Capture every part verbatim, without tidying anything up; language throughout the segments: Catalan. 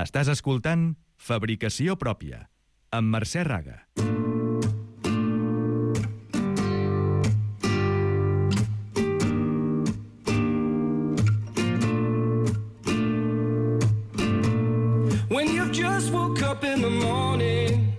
Estàs escoltant Fabricació Pròpia, amb Mercè Raga. When you've just woke up in the morning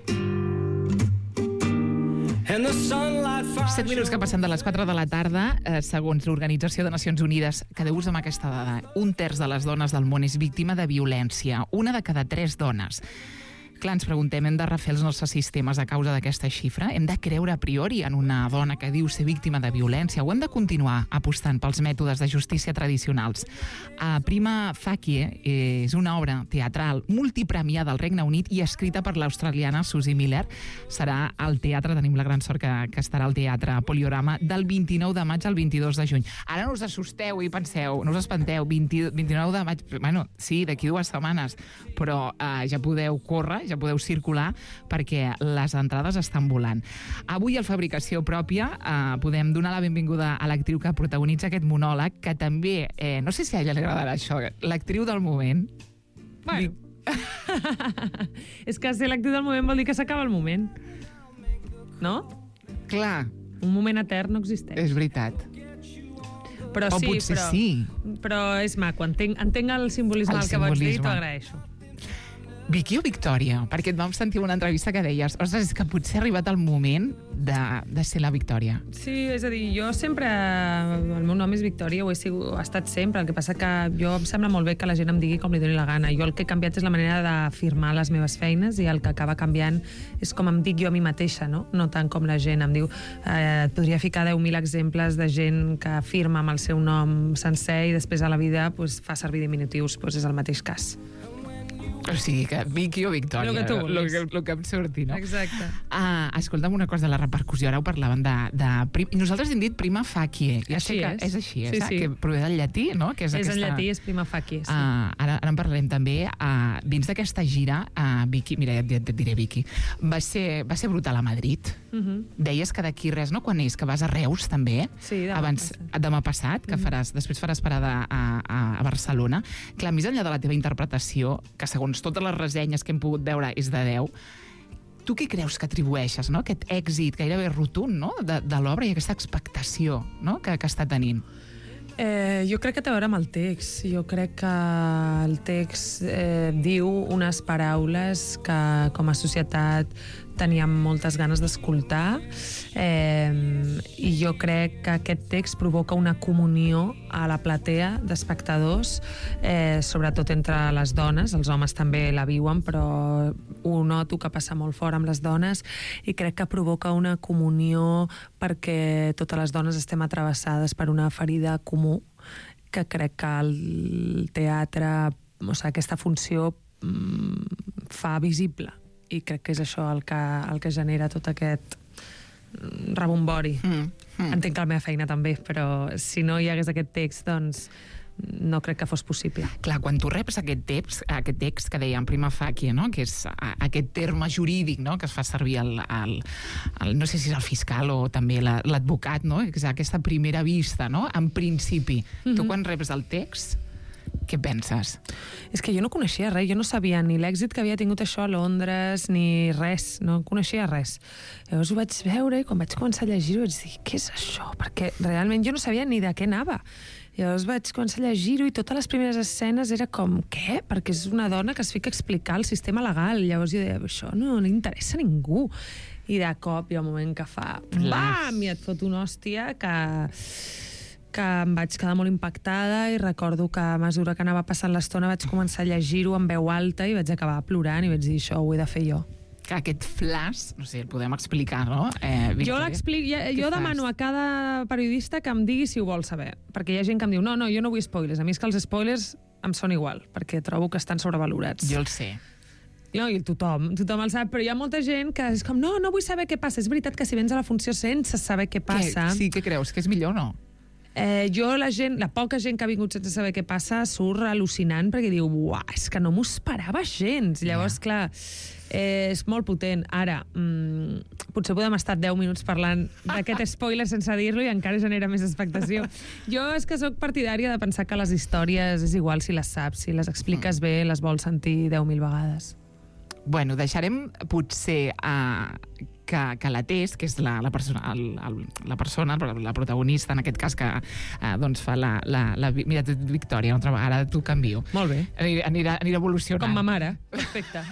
and the sunlight finds set minuts que passen de les quatre de la tarda, eh, segons l'Organització de Nacions Unides, quedeu-vos amb aquesta dada. Un terç de les dones del món és víctima de violència. Una de cada tres dones. Clar, ens preguntem, hem de refer els nostres sistemes a causa d'aquesta xifra? Hem de creure a priori en una dona que diu ser víctima de violència? O hem de continuar apostant pels mètodes de justícia tradicionals? A Prima Facie és una obra teatral multipremiada al Regne Unit i escrita per l'australiana Susie Miller. Serà al teatre, tenim la gran sort que, que estarà al teatre Poliorama del vint-i-nou de maig al vint-i-dos de juny. Ara no us assusteu i penseu, no us espanteu, vint, vint-i-nou de maig, bueno, sí, d'aquí dues setmanes, però eh, ja podeu córrer, ja podeu circular perquè les entrades estan volant. Avui al Fabricació Pròpia eh, podem donar la benvinguda a l'actriu que protagonitza aquest monòleg, que també, eh, no sé si a ella li agradarà això, l'actriu del moment. Bueno. És que ser l'actriu del moment vol dir que s'acaba el moment. No? Clar. Un moment etern no existeix. És veritat. Però o sí, potser però, sí. Però és maco. Entenc, entenc el simbolisme El del que vols dir i simbolisme. t'ho agraeixo. Vicky o Victòria? Perquè et vam sentir una entrevista que deies, ostres, és que potser ha arribat el moment de, de ser la Victòria. Sí, és a dir, jo sempre... El meu nom és Victòria, ho he, sigut, ho ha estat sempre. El que passa que jo em sembla molt bé que la gent em digui com li doni la gana. Jo el que he canviat és la manera d'afirmar les meves feines i el que acaba canviant és com em dic jo a mi mateixa, no? No tant com la gent em diu. Eh, et podria ficar deu mil exemples de gent que afirma amb el seu nom sencer i després a la vida pues, fa servir diminutius. Pues és el mateix cas. O sigui que Vicky o Victòria, Lo que tu vulguis. Lo que, lo que em surti, no? Exacte. Ah, escolta'm una cosa de la repercussió. Ara ho parlàvem de... de prim... Nosaltres hem dit prima facie. Ja Així sé que és. és així, Sí, és, sí. que prové del llatí, no? Que és, És aquesta... en llatí, és prima facie. Sí. Ah, ara, ara en parlarem també. Ah, dins d'aquesta gira, ah, Vicky, mira, ja et, et diré Vicky, va ser, va ser brutal a Madrid. Uh-huh. Deies que d'aquí res, no? Quan és? Que vas a Reus, també? Sí, demà Abans, passat. demà passat, que faràs, després faràs parada a, a, a Barcelona. Clar, més enllà de la teva interpretació, que segons totes les ressenyes que hem pogut veure és de deu, tu què creus que atribueixes, no? Aquest èxit gairebé rotund, no? de, de l'obra i aquesta expectació, no? que, que està tenint? Eh, jo crec que té a veure amb el text. Jo crec que el text eh, diu unes paraules que com a societat teníem moltes ganes d'escoltar eh, i jo crec que aquest text provoca una comunió a la platea d'espectadors, eh, sobretot entre les dones. Els homes també la viuen, però ho noto que passa molt fort amb les dones i crec que provoca una comunió perquè totes les dones estem atravessades per una ferida comú que crec que el teatre, o sigui, aquesta funció mm, fa visible. I crec que és això el que, el que genera tot aquest rebombori. Mm, mm. Entenc que la meva feina també, però si no hi hagués aquest text, doncs no crec que fos possible. Clar, quan tu reps aquest text, aquest text que dèiem prima facie, no? Que és aquest terme jurídic, no? Que es fa servir el, el, el, no sé si és el fiscal o també l'advocat, no? Que és aquesta primera vista, no? En principi. Mm-hmm. Tu quan reps el text, què penses? És que jo no coneixia res, jo no sabia ni l'èxit que havia tingut això a Londres, ni res, no coneixia res. Llavors ho vaig veure i quan vaig començar a llegir-ho vaig dir, què és això? Perquè realment jo no sabia ni de què anava. Llavors vaig començar a llegir-ho i totes les primeres escenes era com, què? Perquè és una dona que es fica a explicar el sistema legal. Llavors jo deia, això no li interessa a ningú. I de cop hi ha un moment que fa bam! I et fot una hòstia que... que em vaig quedar molt impactada i recordo que a mesura que anava passant l'estona vaig començar a llegir-ho en veu alta i vaig acabar plorant i vaig dir, això ho he de fer jo. Que aquest flash, no sé, el podem explicar, no? Eh, jo l'explico, jo, jo demano a cada periodista que em digui si ho vol saber, perquè hi ha gent que em diu, no, no, jo no vull spoilers, a mi és que els spoilers em són igual, perquè trobo que estan sobrevalorats. Jo el sé. No, i tothom, tothom el sap, però hi ha molta gent que és com, no, no vull saber què passa. És veritat que si vens a la funció sense saber què passa... Què? Sí, què creus? Que és millor o no? Eh, jo, la gent, la poca gent que ha vingut sense saber què passa, surt al·lucinant perquè diu, uah, és que no m'ho esperava gens. Llavors, yeah. clar, eh, és molt potent. Ara, mmm, potser podem estar deu minuts parlant d'aquest spoiler sense dir-lo i encara genera més expectació. Jo és que sóc partidària de pensar que les històries és igual si les saps, si les expliques bé, les vols sentir deu mil vegades. Bueno, deixarem potser uh, que, que la Tess, que és la, la, persona, el, el, la persona, la protagonista, en aquest cas, que uh, doncs fa la, la, la... Mira, Victòria, una altra vegada, ara t'ho canvio. Molt bé. Anirà, anirà, anirà evolucionant. Com ma mare. Perfecte.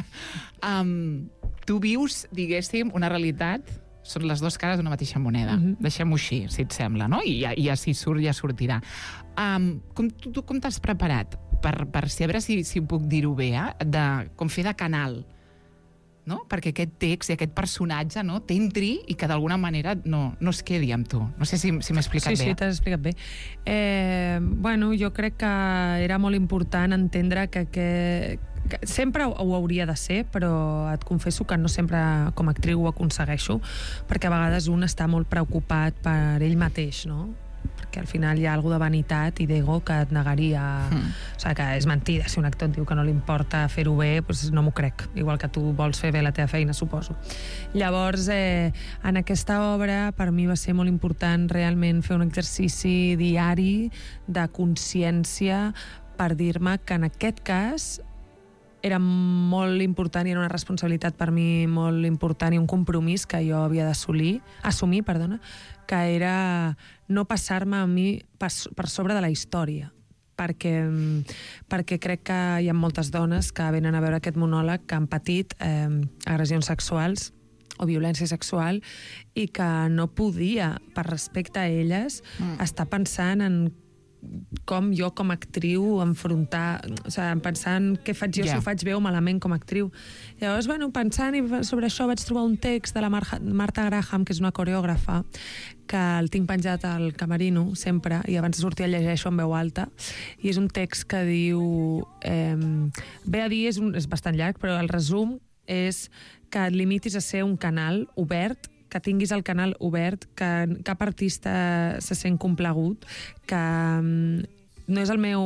um, tu vius, diguéssim, una realitat... Són les dues cares d'una mateixa moneda. Uh-huh. Deixem-ho així, si et sembla, no? I ja, ja si surt, ja sortirà. Um, com, tu, tu com t'has preparat? Per, per si, a veure si, si puc dir-ho bé, eh? De, com fer de canal, no? Perquè aquest text i aquest personatge, no? T'entri i que d'alguna manera no, no es quedi amb tu. No sé si, si m'he explicat sí, bé. Sí, sí, t'has explicat bé. Eh, bueno, jo crec que era molt important entendre que, que, que sempre ho hauria de ser, però et confesso que no sempre com a actriu ho aconsegueixo, perquè a vegades un està molt preocupat per ell mateix, no? Perquè al final hi ha alguna de vanitat i d'ego que et negaria... Mm. O sigui, que és mentida. Si un actor et diu que no li importa fer-ho bé, doncs no m'ho crec. Igual que tu vols fer bé la teva feina, suposo. Llavors, eh, en aquesta obra, per mi va ser molt important realment fer un exercici diari de consciència per dir-me que en aquest cas era molt important i era una responsabilitat per mi molt important i un compromís que jo havia d'assolir, assumir, perdona, que era no passar-me a mi per, per sobre de la història. Perquè, perquè crec que hi ha moltes dones que venen a veure aquest monòleg que han patit eh, agressions sexuals o violència sexual i que no podia, per respecte a elles, mm. estar pensant en com jo com a actriu enfrontar, o sigui, pensant què faig jo, yeah. si ho faig bé o malament com a actriu. Llavors, bueno, pensant sobre això vaig trobar un text de la Mar Marta Graham, que és una coreògrafa, que el tinc penjat al camerino sempre, i abans de sortir el llegeixo en veu alta, i és un text que diu... Eh, ve a dir, és, un, és bastant llarg, però el resum és que et limitis a ser un canal obert, que tinguis el canal obert, que cap artista se sent complagut, que no és el meu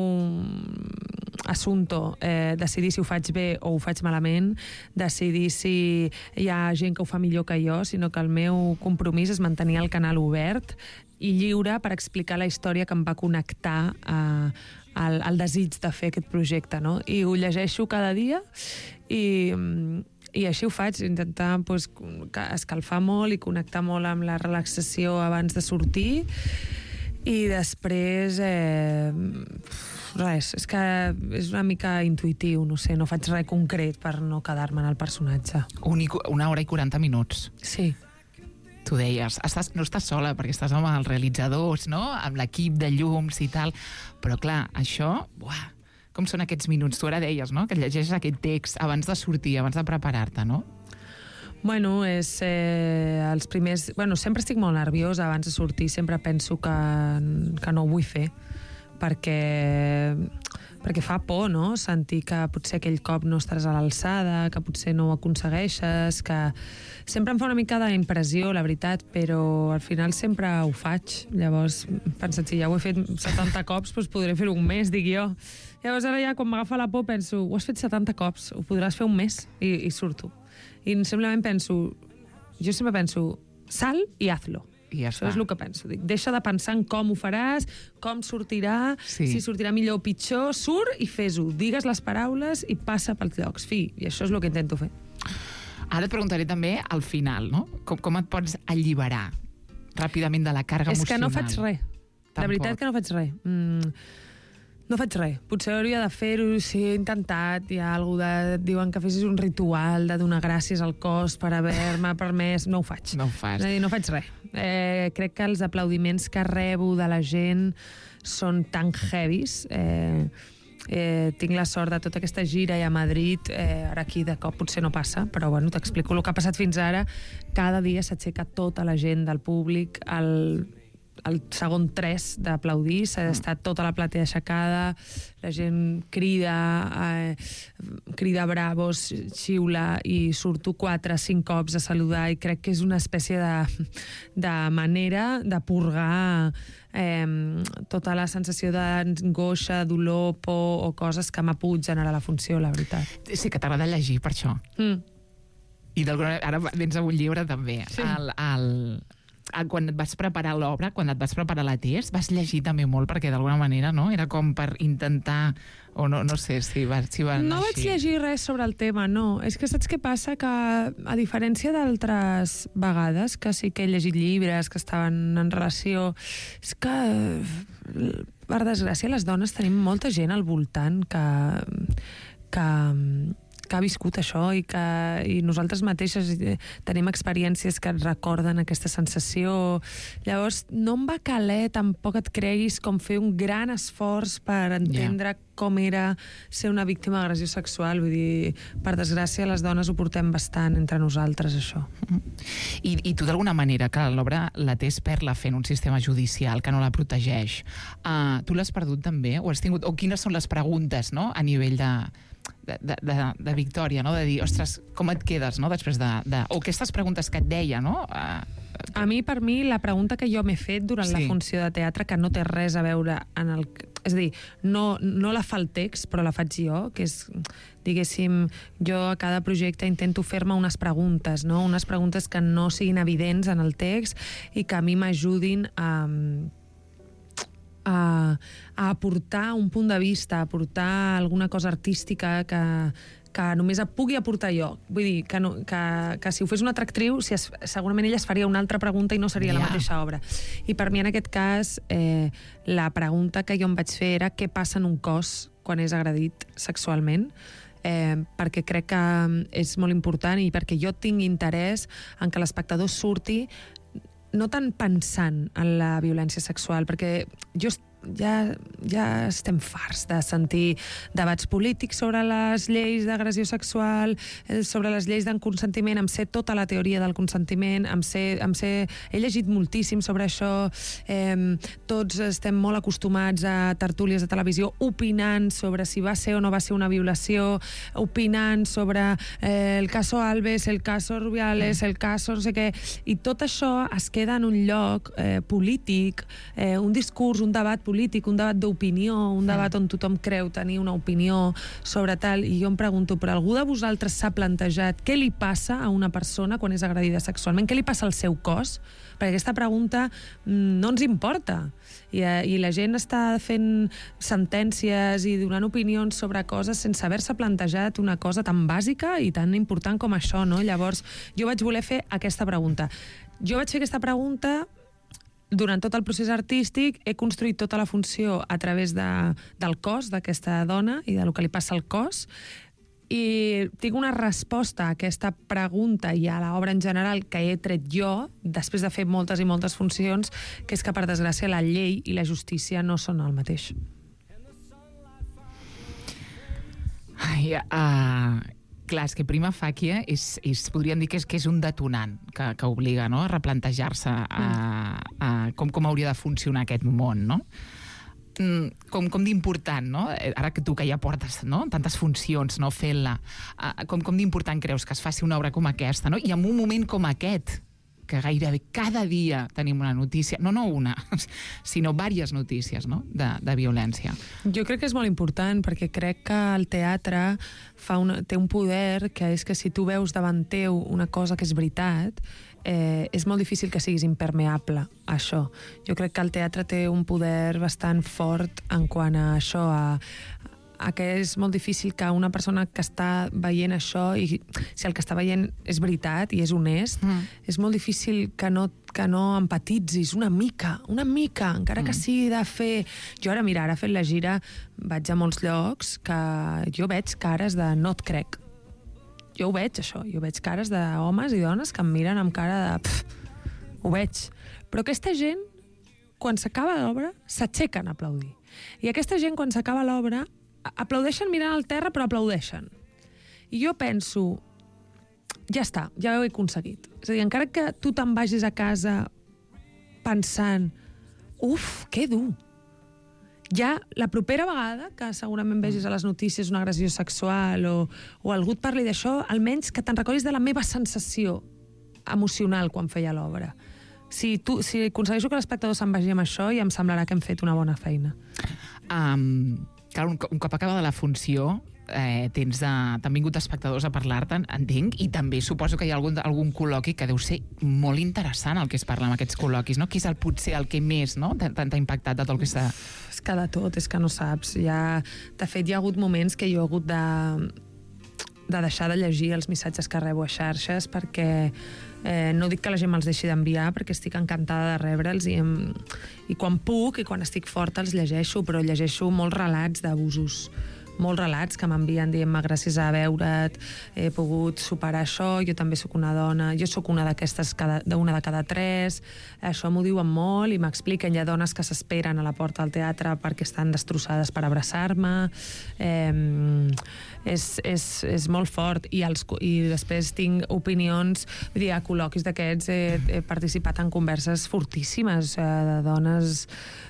assumpte eh, decidir si ho faig bé o ho faig malament, decidir si hi ha gent que ho fa millor que jo, sinó que el meu compromís és mantenir el canal obert i lliure per explicar la història que em va connectar eh, al, al desig de fer aquest projecte, no? I ho llegeixo cada dia i... I així ho faig, intentar pues, escalfar molt i connectar molt amb la relaxació abans de sortir i després eh, res, és que és una mica intuïtiu, no sé, no faig res concret per no quedar-me en el personatge. Un, una hora i quaranta minuts. Sí. Tu deies, estàs, no estàs sola perquè estàs amb els realitzadors, no? Amb l'equip de llums i tal, però clar, això... Buah, com són aquests minuts? Tu ara deies, no?, que llegeixes aquest text abans de sortir, abans de preparar-te, no? Bueno, és... Eh, els primers... Bueno, sempre estic molt nerviosa abans de sortir, sempre penso que, que no ho vull fer, perquè... perquè fa por, no?, sentir que potser aquell cop no estaràs a l'alçada, que potser no ho aconsegueixes, que... Sempre em fa una mica d'impressió, la veritat, però al final sempre ho faig. Llavors, pensa't, si ja ho he fet setanta cops, doncs podré fer un mes, dic jo. Llavors ara ja, quan m'agafa la por, penso, ho has fet setanta cops, ho podràs fer un mes, i, i surto. I simplement penso, jo sempre penso, sal i hazlo. I ja Això està. és el que penso. Dic, deixa de pensar en com ho faràs, com sortirà, sí. si sortirà millor o pitjor, surt i fes-ho. Digues les paraules i passa pels llocs. Fi, i això és el que intento fer. Ara et preguntaré també al final, no? Com, com et pots alliberar ràpidament de la càrrega és emocional? És que no faig res. Tampoc. La veritat que no faig res. Mm, no faig res. Potser hauria de fer-ho, si he intentat, hi ha alguna de... Diuen que fessis un ritual de donar gràcies al cos per haver-me permès. No ho faig. No ho fas. És a dir, no faig res. Eh, crec que els aplaudiments que rebo de la gent són tan heavies. Eh, eh, tinc la sort de tota aquesta gira i a Madrid, eh, ara aquí de cop potser no passa, però bueno, t'explico el que ha passat fins ara. Cada dia s'aixeca tota la gent del públic, el, el segon tres d'aplaudir, s'ha estat tota la platea aixecada, la gent crida, eh, crida bravos, xiula i surto quatre, cinc cops a saludar i crec que és una espècie de, de manera de purgar eh, tota la sensació d'angoixa, dolor, por o coses que m'ha pogut generar la funció, la veritat. Sí que t'agrada llegir per això. Mm. I d'alguna ara vens amb un llibre també. Sí. El, el, el, quan et vas preparar l'obra, quan et vas preparar la test, vas llegir també molt perquè d'alguna manera, no? Era com per intentar, o no, no sé si va, si va No anar vaig així. llegir res sobre el tema, no. És que saps què passa? Que, a diferència d'altres vegades, que sí que he llegit llibres que estaven en relació, és que, per desgràcia, les dones tenim molta gent al voltant que, que, que ha viscut això i que i nosaltres mateixes tenim experiències que et recorden aquesta sensació. Llavors, no em va caler, tampoc et creguis, com fer un gran esforç per entendre yeah. com era ser una víctima d'agressió sexual. Vull dir, per desgràcia, les dones ho portem bastant entre nosaltres, això. I, i tu, d'alguna manera, que l'obra la té per-la fent un sistema judicial que no la protegeix, uh, tu l'has perdut també? O has tingut, o quines són les preguntes, no?, a nivell de... De, de, de, de victòria, no? De dir, ostres, com et quedes, no?, després de... de... O aquestes preguntes que et deia, no? Uh... A mi, per mi, la pregunta que jo m'he fet durant sí. la funció de teatre, que no té res a veure en el... És a dir, no, no la fa el text, però la faig jo, que és, diguéssim, jo a cada projecte intento fer-me unes preguntes, no? Unes preguntes que no siguin evidents en el text i que a mi m'ajudin a... A, a aportar un punt de vista, a aportar alguna cosa artística que, que només pugui aportar jo. Vull dir, que, no, que, que si ho fes una altra actriu, si es, segurament ella es faria una altra pregunta i no seria yeah. la mateixa obra. I per mi, en aquest cas, eh, la pregunta que jo em vaig fer era què passa en un cos quan és agredit sexualment, eh, perquè crec que és molt important i perquè jo tinc interès en que l'espectador surti no tant pensant en la violència sexual, perquè jo ja, ja estem farts de sentir debats polítics sobre les lleis d'agressió sexual, sobre les lleis d'en consentiment, em sé tota la teoria del consentiment, em sé, em sé, he llegit moltíssim sobre això, eh, tots estem molt acostumats a tertúlies de televisió opinant sobre si va ser o no va ser una violació, opinant sobre eh, el caso Alves, el caso Rubiales, el caso no sé què, i tot això es queda en un lloc eh, polític, eh, un discurs, un debat polític, un debat d'opinió, un debat on tothom creu tenir una opinió sobre tal, i jo em pregunto, però algú de vosaltres s'ha plantejat què li passa a una persona quan és agredida sexualment? Què li passa al seu cos? Perquè aquesta pregunta no ens importa. I, i la gent està fent sentències i donant opinions sobre coses sense haver-se plantejat una cosa tan bàsica i tan important com això, no? Llavors, jo vaig voler fer aquesta pregunta. Jo vaig fer aquesta pregunta durant tot el procés artístic, he construït tota la funció a través de, del cos d'aquesta dona i del que li passa al cos, i tinc una resposta a aquesta pregunta i a l'obra en general que he tret jo, després de fer moltes i moltes funcions, que és que, per desgràcia, la llei i la justícia no són el mateix. Ai, uh... clar, és que prima facie és, és, podríem dir que és, que és un detonant que, que obliga, no?, a replantejar-se a, a com, com hauria de funcionar aquest món, no? Com, com d'important, no? Ara que tu que ja portes, no?, tantes funcions, no?, fent-la, com, com d'important creus que es faci una obra com aquesta, no?, i en un moment com aquest, que gairebé cada dia tenim una notícia, no no una, sinó diverses notícies, no?, de, de violència. Jo crec que és molt important, perquè crec que el teatre fa una, té un poder que és que si tu veus davant teu una cosa que és veritat, eh, és molt difícil que siguis impermeable a això. Jo crec que el teatre té un poder bastant fort en quant a això, a a que és molt difícil que una persona que està veient això, i si el que està veient és veritat i és honest, mm. és molt difícil que no, que no empatitzis una mica, una mica, encara mm. que sigui de fer... Jo ara, mira, ara fent la gira vaig a molts llocs que jo veig cares de no et crec. Jo ho veig, això. Jo veig cares d'homes i dones que em miren amb cara de... Pff, ho veig. Però aquesta gent, quan s'acaba l'obra, s'aixequen a aplaudir. I aquesta gent, quan s'acaba l'obra, aplaudeixen mirant al terra, però aplaudeixen. I jo penso, ja està, ja ho he aconseguit. És a dir, encara que tu te'n vagis a casa pensant, uf, que dur, ja la propera vegada que segurament vegis a les notícies una agressió sexual o, o algú et parli d'això, almenys que te'n recordis de la meva sensació emocional quan feia l'obra. Si, tu, si aconsegueixo que l'espectador se'n vagi amb això, ja em semblarà que hem fet una bona feina. Um, clar, un, un cop acabada la funció, eh, tens de, t'han vingut espectadors a parlar-te'n, entenc, i també suposo que hi ha algun, algun col·loqui que deu ser molt interessant el que es parla en aquests col·loquis, no? Qui és el, potser el que més, no?, t'ha impactat de tot el que s'ha... És que de tot, és que no saps. Ja, de fet, hi ha hagut moments que jo he hagut de, de deixar de llegir els missatges que rebo a xarxes perquè eh, no dic que la gent me'ls deixi d'enviar perquè estic encantada de rebre'ls i, em, i quan puc i quan estic forta els llegeixo, però llegeixo molts relats d'abusos, molts relats que m'envien dient-me gràcies a veure't, he pogut superar això, jo també sóc una dona, jo sóc una d'aquestes, una de cada tres, això m'ho diuen molt i m'expliquen, hi ha dones que s'esperen a la porta del teatre perquè estan destrossades per abraçar-me, eh, és, és, és molt fort i, els, i després tinc opinions, vull dir, a col·loquis d'aquests he, he participat en converses fortíssimes eh, de dones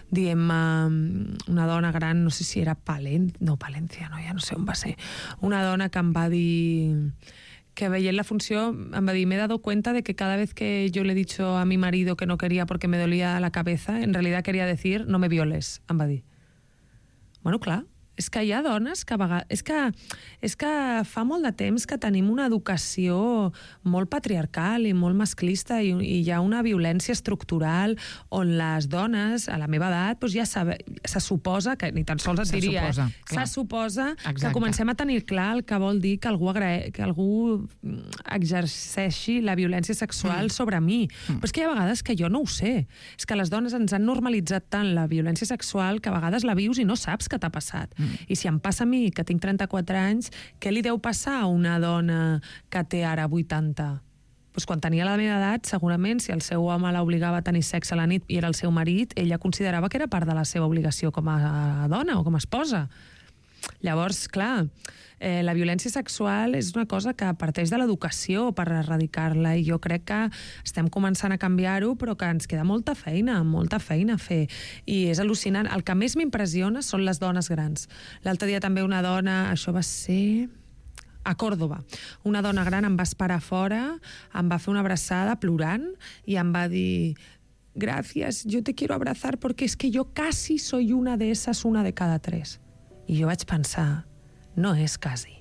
dient-me, una dona gran, no sé si era Palent, no, Palencia, no, ja no sé on va ser, una dona que em va dir que veient la funció, em va dir, me he dado cuenta de que cada vez que yo le he dicho a mi marido que no quería porque me dolía la cabeza, en realidad quería decir, no me violes, em va dir. Bueno, clar, és que hi ha dones que a vegades... És que, és que fa molt de temps que tenim una educació molt patriarcal i molt masclista i, i hi ha una violència estructural on les dones, a la meva edat, doncs ja sabe, se suposa, que ni tan sols et se diria, suposa, eh? Se suposa Exacte. Que comencem a tenir clar el que vol dir que algú, agra... que algú exerceixi la violència sexual mm. sobre mi. Mm. Però és que hi ha vegades que jo no ho sé. És que les dones ens han normalitzat tant la violència sexual que a vegades la vius i no saps què t'ha passat. Mm. I si em passa a mi, que tinc trenta-quatre anys, què li deu passar a una dona que té ara vuitanta? Pues quan tenia la meva edat, segurament, si el seu home l'obligava a tenir sexe a la nit i era el seu marit, ella considerava que era part de la seva obligació com a dona o com a esposa. Llavors, clar, eh, la violència sexual és una cosa que parteix de l'educació per erradicar-la i jo crec que estem començant a canviar-ho però que ens queda molta feina, molta feina a fer i és al·lucinant. El que més m'impressiona són les dones grans. L'altre dia també una dona, això va ser a Còrdoba, una dona gran em va esperar fora, em va fer una abraçada plorant i em va dir gracias, yo te quiero abrazar porque es que yo casi soy una de esas, una de cada tres. I jo vaig pensar, no és quasi.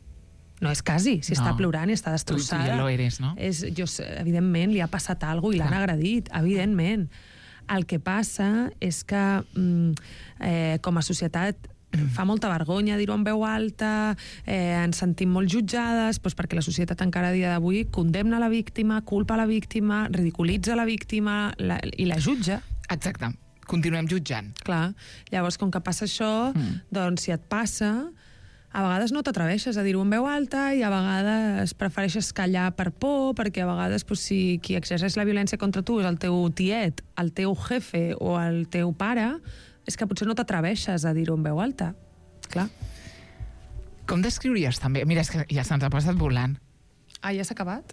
No és quasi, si no. Està plorant i està destrossada. Tu, tu ja lo eres, no? És, jo, evidentment, li ha passat alguna cosa i l'han agredit, evidentment. El que passa és que mm, eh, com a societat fa molta vergonya dir-ho en veu alta, eh, ens sentim molt jutjades, doncs perquè la societat encara a dia d'avui condemna la víctima, culpa la víctima, ridiculitza la víctima la, i la jutja. Exacte. Continuem jutjant. Clar. Llavors, com que passa això, mm. doncs si et passa, a vegades no t'atreveixes a dir-ho en veu alta i a vegades prefereixes callar per por, perquè a vegades doncs, si qui exerceix la violència contra tu és el teu tiet, el teu jefe o el teu pare, és que potser no t'atreveixes a dir-ho en veu alta. Clar. Com descriuries també? Mira, és que ja se'ns ha passat volant. Ah, ja s'ha acabat?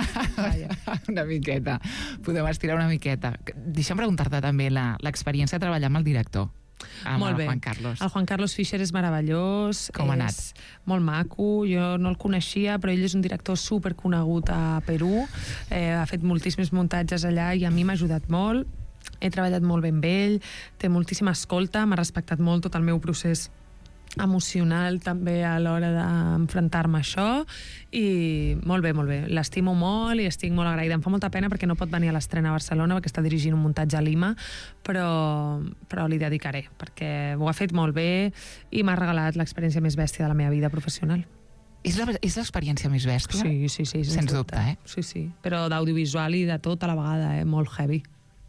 Una miqueta. Podem estirar una miqueta. Deixa'm preguntar-te també l'experiència de treballar amb el director, amb molt el bé. Juan Carlos. El Juan Carlos Fischer és meravellós. Com ha és anat? Molt maco. Jo no el coneixia, però ell és un director superconegut a Perú. Eh, ha fet moltíssims muntatges allà i a mi m'ha ajudat molt. He treballat molt bé amb ell, té moltíssima escolta, m'ha respectat molt tot el meu procés emocional també a l'hora d'enfrontar-me a això i molt bé, molt bé. L'estimo molt i estic molt agraïda. Em fa molta pena perquè no pot venir a l'estrena a Barcelona perquè està dirigint un muntatge a Lima, però, però li dedicaré perquè ho ha fet molt bé i m'ha regalat l'experiència més bèstia de la meva vida professional. És l'experiència més bèstia? Sí, sí, sí. Sens dubte, eh? Sí, sí. Però d'audiovisual i de tot a la vegada, eh? Molt heavy.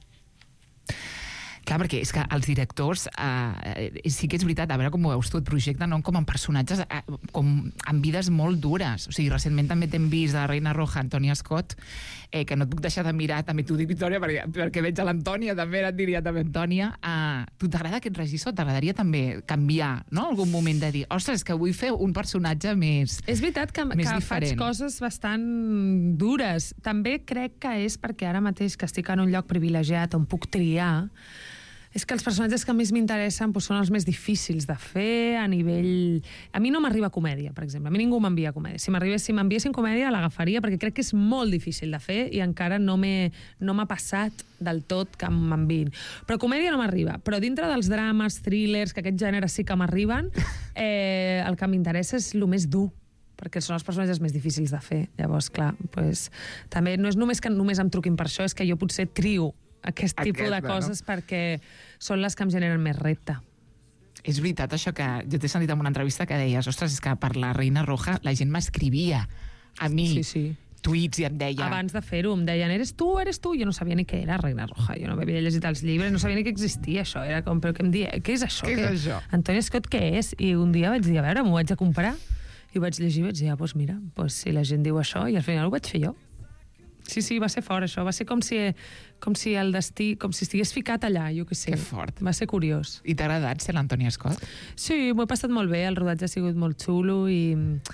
Clar, perquè és que els directors, eh, sí que és veritat, a veure com ho veus tu, et projecten no? com en personatges eh, com amb vides molt dures. O sigui, recentment també t'hem vist de la Reina Roja, Antònia Scott, eh, que no et puc deixar de mirar, també t'ho dic, Victòria, perquè, perquè veig a l'Antònia, també et diria també Antònia. Eh, tu t'agrada aquest regissor? T'agradaria també canviar, no? Algun moment de dir, ostres, que vull fer un personatge més És veritat que, que faig coses bastant dures. També crec que és perquè ara mateix que estic en un lloc privilegiat on puc triar, És que els personatges que més m'interessen doncs, són els més difícils de fer a nivell... A mi no m'arriba comèdia, per exemple. A mi ningú m'envia comèdia. Si m'arribés, si m'enviessin comèdia, l'agafaria perquè crec que és molt difícil de fer i encara no m'he no m'ha passat del tot que m'enviïn. Però comèdia no m'arriba. Però dintre dels drames, thrillers, que aquest gènere sí que m'arriben, eh, el que m'interessa és el més dur, perquè són els personatges més difícils de fer. Llavors, clar, doncs, també no és només que només em truquin per això, és que jo potser trio aquest tipus de coses perquè són les que em generen més repte. És veritat això que jo t'he sentit en una entrevista que deies, ostres, és que per la Reina Roja la gent m'escrivia a mi Sí, sí. tuits i em deia... Abans de fer-ho em deien, eres tu, eres tu? Jo no sabia ni què era Reina Roja, jo no havia llegit els llibres, no sabia ni que existia això, era com, però què em dia, què és això? Què és això? Antoni Scott, què és? I un dia vaig dir, a veure, m'ho vaig a comprar, i ho vaig llegir i vaig dir, ah, doncs mira, doncs si la gent diu això, i al final ho vaig fer jo. Sí, sí, va ser fort, això. Va ser com si, com si el destí, com si estigués ficat allà, jo què sé. Que fort. Va ser curiós. I t'ha agradat ser l'Antoni Scott? Sí, m'ho he passat molt bé, el rodatge ha sigut molt xulo i,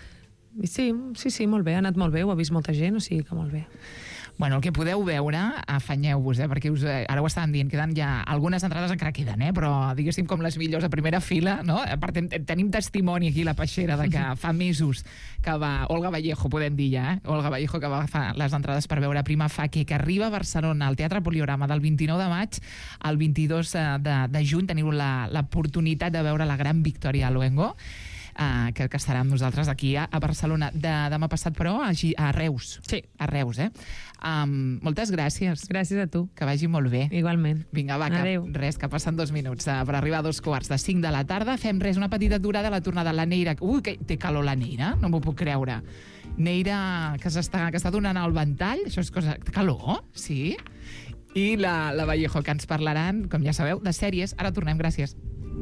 i sí, sí, sí, molt bé, ha anat molt bé, ho ha vist molta gent, o sigui que molt bé. Bueno, el que podeu veure, afanyeu-vos, eh, perquè us, eh, ara ho estàvem dient, queden ja algunes entrades encara queden, eh, però diguéssim com les millors a primera fila, no? A part, ten tenim testimoni aquí a la Peixera de que fa mesos que va, Olga Vallejo, podem dir ja, eh? Olga Vallejo, que va agafar les entrades per veure Prima Facie, que arriba a Barcelona al Teatre Poliorama del vint-i-nou de maig al vint-i-dos de, de juny. Teniu l'oportunitat de veure la gran Victoria Luengo, Uh, que, que estarà amb nosaltres aquí a, a Barcelona de, demà passat, però a, a Reus. Sí. A Reus, eh? Um, moltes gràcies. Gràcies a tu. Que vagi molt bé. Igualment. Vinga, va, que, res, que passen dos minuts uh, per arribar a dos quarts de cinc de la tarda. Fem res, una petita aturada a la tornada. La Neira... Ui, que té calor la Neira, no m'ho puc creure. Neira, que s'està que està donant el ventall, això és cosa... Calor? Sí? I la, la Vallejo, que ens parlaran, com ja sabeu, de sèries. Ara tornem, gràcies.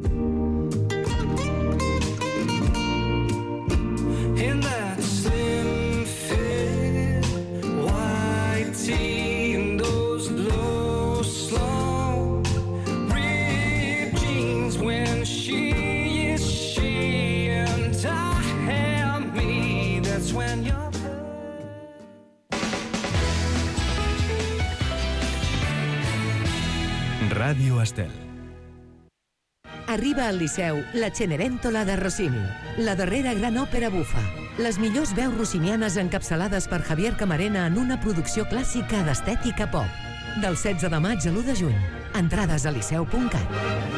In that slim fit white tee and those low slow ripped jeans, when she is she and I am me, that's when you're Ràdio Estel. Arriba al Liceu la Cenerentola de Rossini, la darrera gran òpera bufa. Les millors veus rossinianes encapçalades per Javier Camarena en una producció clàssica d'estètica pop. Del setze de maig a l'u de juny. Entrades a liceu punt cat.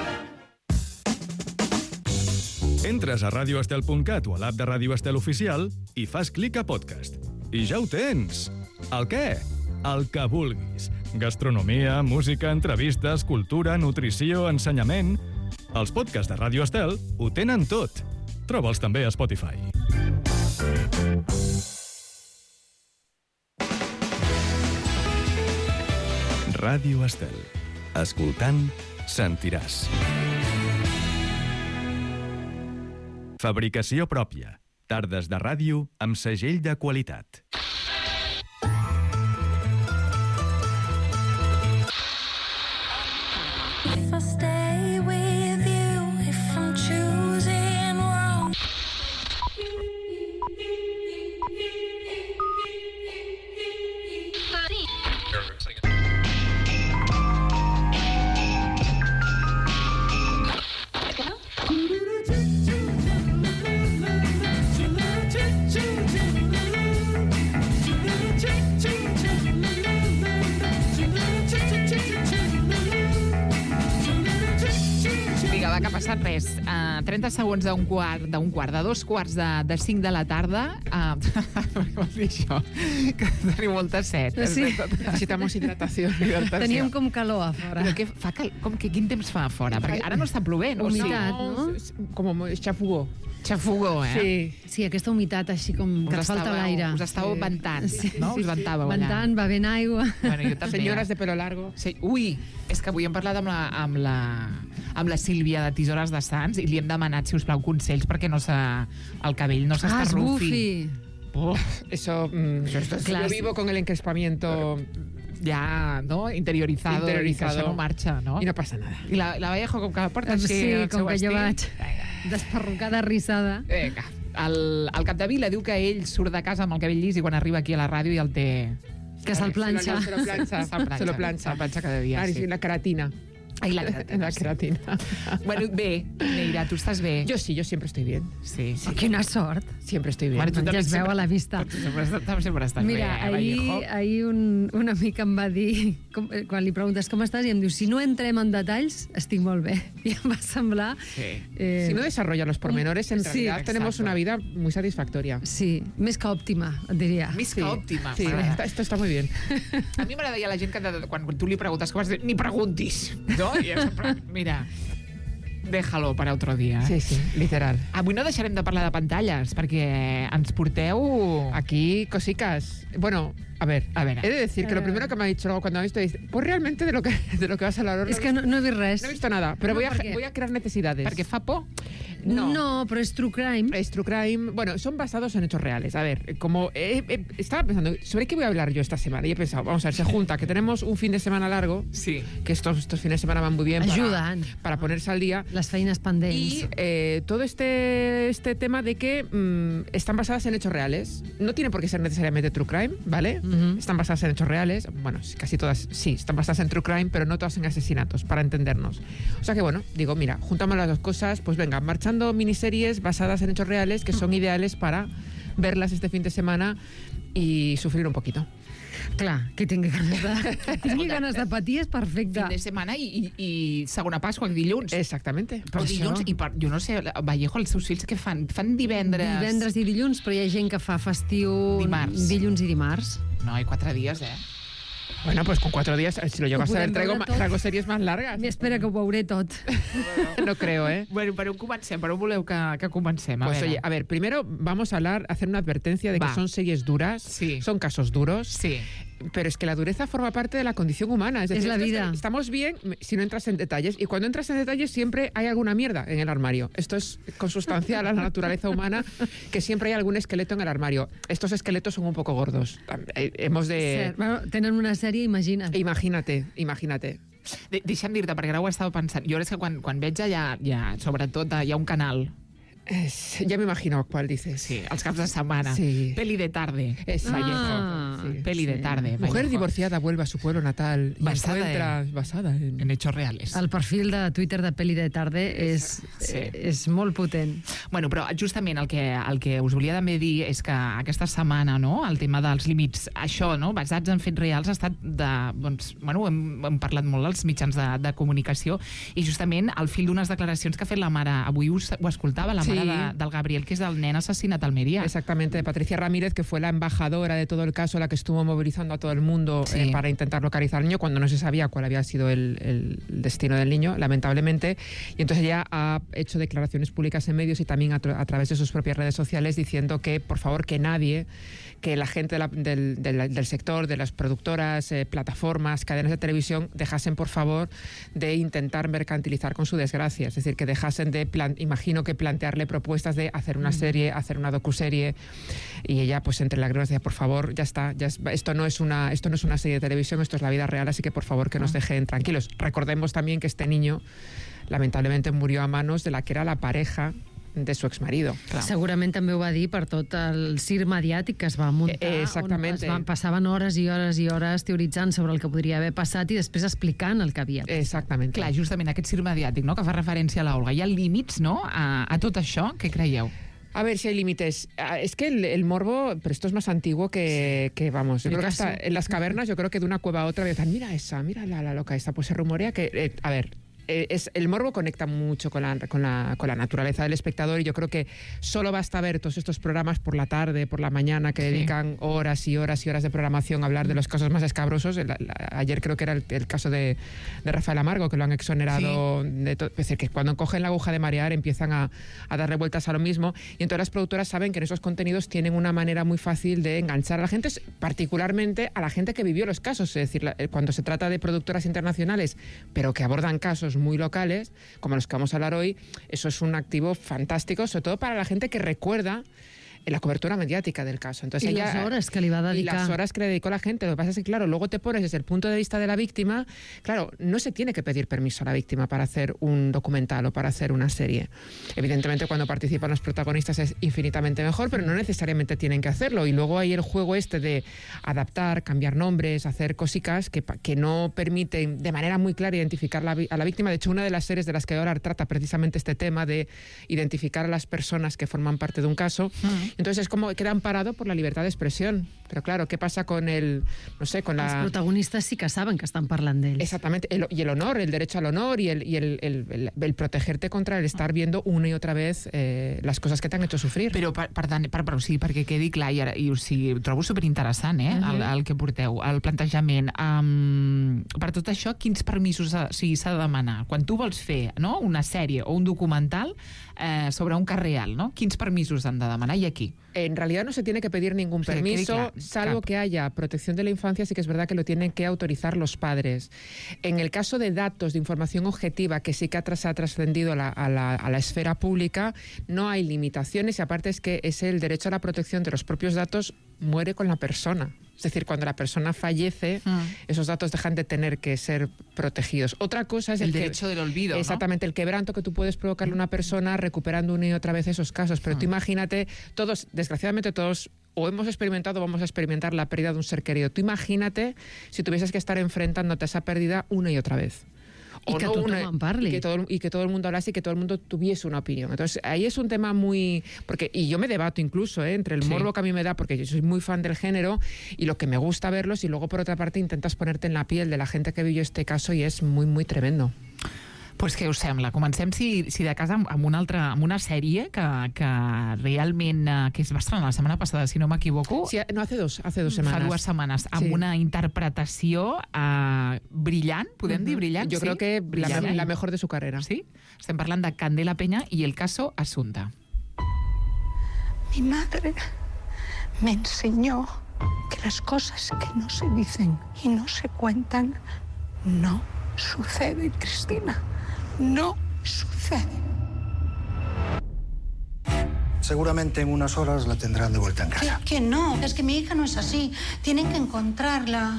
Entres a radio estel punt cat o a l'app de Ràdio Estel Oficial i fas clic a podcast. I ja ho tens! El què? El que vulguis. Gastronomia, música, entrevistes, cultura, nutrició, ensenyament... Els podcasts de Ràdio Estel ho tenen tot. Troba'ls també a Spotify. Ràdio Estel. Escoltant, sentiràs. Fabricació pròpia. Tardes de ràdio amb segell de qualitat. If I stay with you, if I'm choosing wrong. Que ha passat res. Uh, trenta segons d'un quart, d'un quart, de dos quarts de, de cinc de la tarda. Uh, vols dir això? Que tenim molta set. Sí. Necessitamos hidratació. hidratació. Teníem com calor a fora. Però què fa cal... com que quin temps fa a fora? Perquè ara no està plovent. Humitat, no? Com xafogó. Xafogó, eh? Sí. Sí, aquesta humitat així com que Us falta estàveu- l'aire. Us estàveu ventant, Sí. no? Us ventàveu allà. Ventant, bevent aigua. Bueno, jo també. Senyores de pelo largo. Sí. Ui, és que avui hem parlat amb la, amb la, amb la Sílvia de Tisores de Sants i li hem demanat, si us plau, consells perquè no se, el cabell no Ah, s'estarrufi. esbufi. Oh, Eso, mm, Eso es- yo vivo con el encrespamiento ja, no? Interiorizado, Interiorizado. i que això no marxa, no? y no pasa nada. I la, la Vallejo, com que la porta així... Sí, al com seu que jo estil. vaig desperrucada, rissada. Vinga. El, el Capdevila diu que ell surt de casa amb el cabell llis i quan arriba aquí a la ràdio ja el té... Que se'l planxa. Se lo, se lo plancha. Se'l planxa. Se lo plancha. Se'l planxa cada dia, Ari, sí. sí. La ceratina. Ai, la queratina. La queratina. Bueno, bé, Neira, tu estàs bé? Yo sí, yo siempre estoy bien. Sí. Oh, quina sort. Siempre estoy bien. Bueno, tu Ja també es veu sempre- a la vista. Tu sempre, sempre, sempre estàs Mira, bé, eh, ahir, Vallejo? ahir un, un amic em va dir, com, eh, quan li preguntes com estàs, i em diu, si no entrem en detalls, estic molt bé. I em va semblar... Sí. Eh, Si no desarrolla los pormenores, en Sí, realidad exacto. tenemos una vida muy satisfactoria. Sí, més que òptima, et diria. Més que òptima. Sí, m'agrada. está- esto está muy bien. A mi m'agradaria la gent que de- quan tu li preguntes com has dit, ni preguntis. No? I és sempre, mira, déjalo para otro día. Sí, sí, literal. Avui no deixarem de parlar de pantalles, perquè ens porteu... Aquí, cosicas. Bueno, a ver, A ver. he de decir que lo primero que me ha dicho luego cuando me ha visto dice, pues realmente de lo que, de lo que vas a hablar ahora És que no, no he vist res. no he visto nada, pero No, voy, a, ¿por qué? voy a crear necesidades. Perquè fa por. No. No, però és true crime. Es true crime, bueno, son basados en hechos reales. A ver, como eh, eh, estaba pensando, ¿sobre qué voy a hablar yo esta semana? Y he pensado, vamos a ver, se junta que tenemos un fin de semana largo, Sí. que estos, estos fines de semana van muy bien para, Ayudan. para ponerse al día. Les feines pendents. Y eh, todo este, este tema de que mm, están basadas en hechos reales. No tiene por qué ser necesariamente true crime, ¿vale? Ujú. Están basadas en hechos reales. Bueno, sí, casi todas sí, están basadas en true crime, pero no todas en asesinatos, para entendernos. O sea que bueno, digo, mira, juntamos las dos cosas, pues venga, marchando miniseries basadas en hechos reales que son ideales para verlas este fin de semana y sufrir un poquito. Clar, qui tingui ganes de, qui tingui ganes de patir és perfecte. Fin de setmana i, i, i segona Pasqua, dilluns. Exactamente. o dilluns, això. i per, jo no sé, Vallejo, els seus fills què fan? Fan divendres... Divendres i dilluns, però hi ha gent que fa festiu Dimarts. dilluns i dimarts. No, hi quatre dies, eh? Bueno, pues con cuatro días, si lo llegas a ver, podem traigo, veure ma- tot. traigo series más largas. I espera que ho veuré tot. No creo, ¿eh? Bueno, per on comencem? Per on voleu que, que comencem? A Pues veure. oye, a ver, primero vamos a hablar, hacer una advertencia de Va. que son series duras, Sí. son casos duros, Sí. pero es que la dureza forma parte de la condición humana. Es, decir, Es la esto vida. Estamos bien si no entras en detalles, y cuando entras en detalles siempre hay alguna mierda en el armario. Esto es consustancial a la naturaleza humana, que siempre hay algún esqueleto en el armario. Estos esqueletos son un poco gordos. Eh, Hemos de... Cert. Bueno, tenen una sèrie, imagina't. Imagínate, imagínate. De, deixa'm dir-te, perquè ara ho estava pensant. Jo és que quan, quan veig allà, ja, sobretot, hi ha un canal, Es- ya me imagino cuál dices. sí, els caps de setmana, Sí. Peli de tarde, Es Ah, sí. Peli de tarde. Mujer Vallejo. divorciada vuelve a su pueblo natal y Basada encuentra basada en... En hechos reales. El perfil de Twitter de Peli de Tarde és, Sí. eh, és molt potent. Bueno, però justament el que, el que us volia també dir és que aquesta setmana, no?, el tema dels límits, això, no?, basats en fets reals, ha estat de... Doncs, bueno, hem, hem parlat molt als mitjans de, de comunicació i justament al fil d'unes declaracions que ha fet la mare, avui us, ho escoltava, la Sí. mare de, del Gabriel, que és el nen assassinat a Almeria. Exactamente, de Patricia Ramírez, que fue la embajadora de todo el caso, la que estuvo movilizando a todo el mundo Sí. eh, para intentar localizar al niño cuando no se sabía cuál había sido el, el destino del niño, lamentablemente. Y entonces ella ha hecho declaraciones públicas en medios y también a, tra- a través de sus propias redes sociales diciendo que, por favor, que nadie, que la gente de la- del, del- del sector, de las productoras, eh, plataformas, cadenas de televisión, dejasen, por favor, de intentar mercantilizar con su desgracia. Es decir, que dejasen de, plan- imagino que plantearle propuestas de hacer una serie, hacer una docuserie, y ella, pues entre lágrimas, decía, por favor, ya está, ya es- esto no es una esto no es una serie de televisión, esto es la vida real, así que por favor que nos dejen tranquilos. Recordemos también que este niño lamentablemente murió a manos de la que era la pareja de su exmarido. Segurament també ho va dir per tot el circ mediàtic que es va muntar, Eh, exactamente. on es van, passaven hores i hores i hores teoritzant sobre el que podria haver passat i després explicant el que havia passat. Exactamente. Clar, justament aquest circ mediàtic, no?, que fa referència a l'Olga. Hi ha límits, no?, a, a tot això? Què creieu? A ver si hay límites. Ah, Es que el, el morbo, pero esto es más antiguo que, que vamos, yo El creo que hasta caso. en las cavernas, yo creo que de una cueva a otra decían, mira esa, mira la, la loca esta, pues se rumorea que, eh, a ver, eh, es, el morbo conecta mucho con la, con, la, con la naturaleza del espectador, y yo creo que solo basta ver todos estos programas por la tarde, por la mañana, que Sí. dedican horas y horas y horas de programación a hablar de los casos más escabrosos. El- la- ayer creo que era el, el caso de, de Rafael Amargo, que lo han exonerado de todo. Es decir, que cuando cogen la aguja de marear empiezan a, a darle vueltas a lo mismo, y entonces las productoras saben que en esos contenidos tienen una manera muy fácil de enganchar a la gente, particularmente a la gente que vivió los casos. Es decir, la- cuando se trata de productoras internacionales, pero que abordan casos muy locales, como los que vamos a hablar hoy, eso es un activo fantástico, sobre todo para la gente que recuerda en la cobertura mediática del caso. Entonces Y ella, las horas que le va a dedicar. Y las horas que le dedicó la gente. Lo que pasa es que, claro, luego te pones desde el punto de vista de la víctima. Claro, no se tiene que pedir permiso a la víctima para hacer un documental o para hacer una serie. Evidentemente, cuando participan los protagonistas es infinitamente mejor, pero no necesariamente tienen que hacerlo. Y luego hay el juego este de adaptar, cambiar nombres, hacer cosicas que, que no permiten de manera muy clara identificar la, a la víctima. De hecho, una de las series de las que ahora trata precisamente este tema de identificar a las personas que forman parte de un caso. Mm. Entonces es como queda amparado por la libertad de expresión. Pero claro, ¿qué pasa con el, no sé, con la... Els protagonistes sí que saben que estan parlant d'ells. Exactamente, el, y el honor, el derecho al honor y el, y el, el, el, el protegerte contra el estar viendo una y otra vez eh, las cosas que te han hecho sufrir. Però, per, per, per, per, o sigui, perquè quedi clar, i, ara, i o sigui, ho trobo superinteressant, eh, uh-huh. el, el que porteu, el plantejament. Um, per tot això, quins permisos s'ha o sigui, de demanar? Quan tu vols fer, no?, una sèrie o un documental eh, sobre un cas real, no? Quins permisos han de demanar i aquí? En realidad no se tiene que pedir ningún o sea, permiso, clar, salvo cap. que haya protección de la infancia, sí que es verdad que lo tienen que autorizar los padres. En el caso de datos, de información objetiva, que sí que se ha trascendido a la, a, la, a la esfera pública, no hay limitaciones y aparte es que es el derecho a la protección de los propios datos muere con la persona. Es decir, cuando la persona fallece, mm. esos datos dejan de tener que ser protegidos. Otra cosa es el, el derecho que, del olvido, exactamente, ¿no? El quebranto que tú puedes provocarle a una persona recuperando una y otra vez esos casos. Pero mm. tú imagínate, todos, desgraciadamente todos, o hemos experimentado o vamos a experimentar la pérdida de un ser querido. Tú imagínate si tuvieses que estar enfrentándote a esa pérdida una y otra vez. Y que, no una, y, que todo, y que todo el mundo hablase y que todo el mundo tuviese una opinión. Entonces, ahí es un tema muy... porque y yo me debato incluso ¿eh? entre el sí. morbo que a mí me da, porque yo soy muy fan del género, y lo que me gusta verlos, y luego, por otra parte, intentas ponerte en la piel de la gente que vivió este caso, y es muy, muy tremendo. Pues què us sembla? Comencem, si, si de cas, amb, amb, una altra, amb una sèrie que, que realment, eh, que es va estrenar la setmana passada, si no m'equivoco. Sí, no, hace dos, hace dos semanas. Fa dues setmanes, amb sí. una interpretació eh, brillant, podem uh-huh. dir brillant? Jo sí? crec que brillant, la, la mejor de su carrera. Sí? Estem parlant de Candela Peña i el caso Asunta. Mi madre me enseñó que las cosas que no se dicen y no se cuentan no suceden, Cristina. No sucede. Seguramente en unas horas la tendrán de vuelta en casa. Que, que no, es que mi hija no es así. Tienen que encontrarla.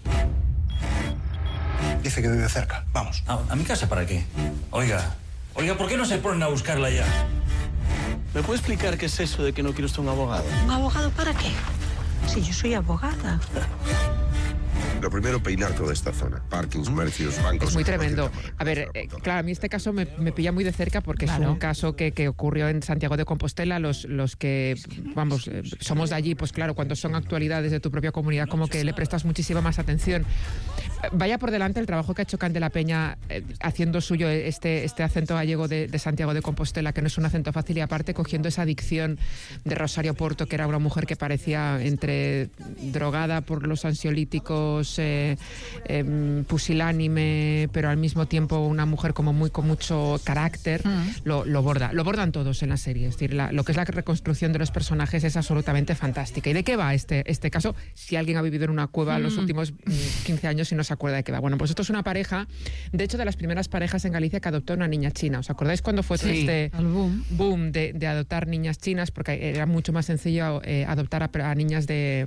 Dice que vive cerca. Vamos. ¿A, a mi casa para qué? Oiga, oiga, ¿por qué no se ponen a buscarla ya? ¿Me puede explicar qué es eso de que no quiere usted un abogado? ¿Un abogado para qué? Si yo soy abogada. Lo primero, peinar toda esta zona. Parkings, comercios, bancos... Es muy tremendo. A ver, eh, claro, a mí este caso me, me pilla muy de cerca porque claro. es un caso que, que ocurrió en Santiago de Compostela. Los, los que, vamos, eh, somos de allí, pues claro, cuando son actualidades de tu propia comunidad, como que le prestas muchísima más atención. Vaya por delante el trabajo que ha hecho Candela Peña eh, haciendo suyo este, este acento gallego de, de Santiago de Compostela, que no es un acento fácil, y aparte cogiendo esa adicción de Rosario Porto, que era una mujer que parecía entre drogada por los ansiolíticos, Eh, eh, pusilánime, pero al mismo tiempo una mujer como muy con mucho carácter, mm. lo, lo borda. Lo bordan todos en la serie. Es decir, la, lo que es la reconstrucción de los personajes es absolutamente fantástica. ¿Y de qué va este, este caso? Si alguien ha vivido en una cueva mm. los últimos quince años y no se acuerda de qué va. Bueno, pues esto es una pareja, de hecho, de las primeras parejas en Galicia que adoptó una niña china. ¿Os acordáis cuando fue sí, este boom, boom de, de adoptar niñas chinas? Porque era mucho más sencillo eh, adoptar a, a niñas de,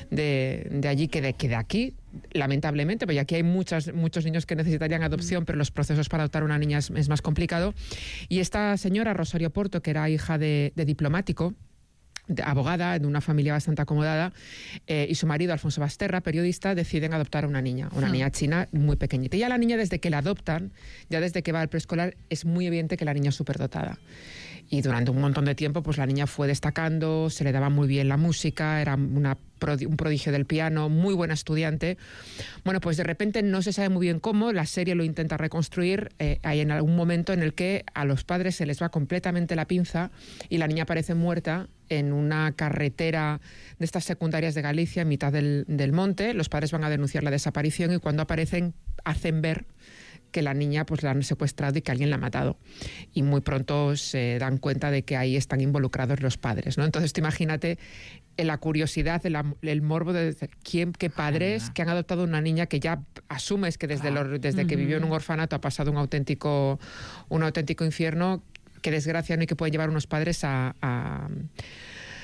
de, de allí que de, que de aquí. Lamentablemente, porque aquí hay muchas, muchos niños que necesitarían adopción, pero los procesos para adoptar una niña es, es más complicado. Y esta señora, Rosario Porto, que era hija de, de diplomático, de abogada, de una familia bastante acomodada, eh, y su marido, Alfonso Basterra, periodista, deciden adoptar a una niña, una niña china muy pequeñita. Y ya la niña, desde que la adoptan, ya desde que va al preescolar, es muy evidente que la niña es superdotada. Y durante un montón de tiempo, pues la niña fue destacando, se le daba muy bien la música, era una, un prodigio del piano, muy buena estudiante. Bueno, pues de repente no se sabe muy bien cómo, la serie lo intenta reconstruir, eh, hay en algún momento en el que a los padres se les va completamente la pinza y la niña aparece muerta en una carretera de estas secundarias de Galicia, en mitad del, del monte. Los padres van a denunciar la desaparición y cuando aparecen hacen ver que la niña pues la han secuestrado y que alguien la ha matado. Y muy pronto se dan cuenta de que ahí están involucrados los padres, ¿no? Entonces, tú imagínate la curiosidad, el, el morbo de decir, ¿quién, qué padres que han adoptado una niña que ya asumes que desde, lo, desde que vivió en un orfanato ha pasado un auténtico, un auténtico infierno, qué desgracia, ¿no? Y que pueden llevar unos padres a... a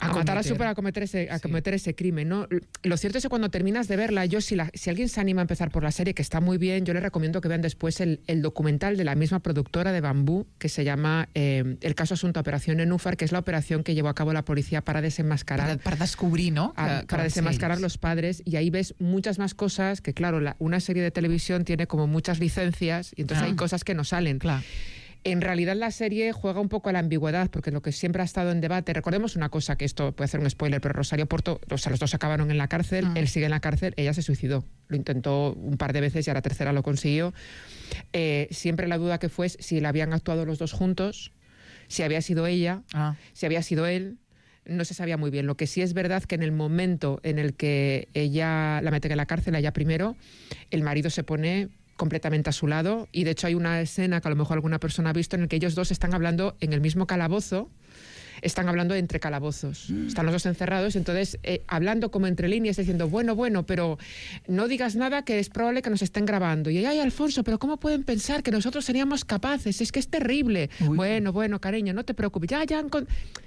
A matar a su para cometer ese, a cometer ese crimen, ¿no? Lo cierto es que cuando terminas de verla, yo si, la, si alguien se anima a empezar por la serie, que está muy bien, yo le recomiendo que vean después el, el documental de la misma productora de Bambú, que se llama eh, El caso asunto Operación Nenúfar, que es la operación que llevó a cabo la policía para desenmascarar... Para, para descobrir, ¿no? A, que, para que desenmascarar ells. los padres, y ahí ves muchas más cosas que, claro, la, una serie de televisión tiene como muchas licencias, y entonces Ah. hay cosas que no salen. Clar. En realidad la serie juega un poco a la ambigüedad, porque lo que siempre ha estado en debate, recordemos una cosa, que esto puede ser un spoiler, pero Rosario Porto, o sea, los dos acabaron en la cárcel, Ah. él sigue en la cárcel, ella se suicidó, lo intentó un par de veces y a la tercera lo consiguió. Eh, siempre la duda que fue es si la habían actuado los dos juntos, si había sido ella, Ah. si había sido él. No se sabía muy bien. Lo que sí es verdad que en el momento en el que ella la meten en la cárcel, ella primero, el marido se pone completamente a su lado, y de hecho hay una escena que a lo mejor alguna persona ha visto en el que ellos dos están hablando en el mismo calabozo, están hablando entre calabozos, están los dos encerrados, entonces eh, hablando como entre líneas, diciendo, bueno, bueno, pero no digas nada, que es probable que nos estén grabando. Y ay, Alfonso, pero ¿cómo pueden pensar que nosotros seríamos capaces? Es que es terrible. Uy. Bueno, bueno, cariño, no te preocupes, ya, ya... han con-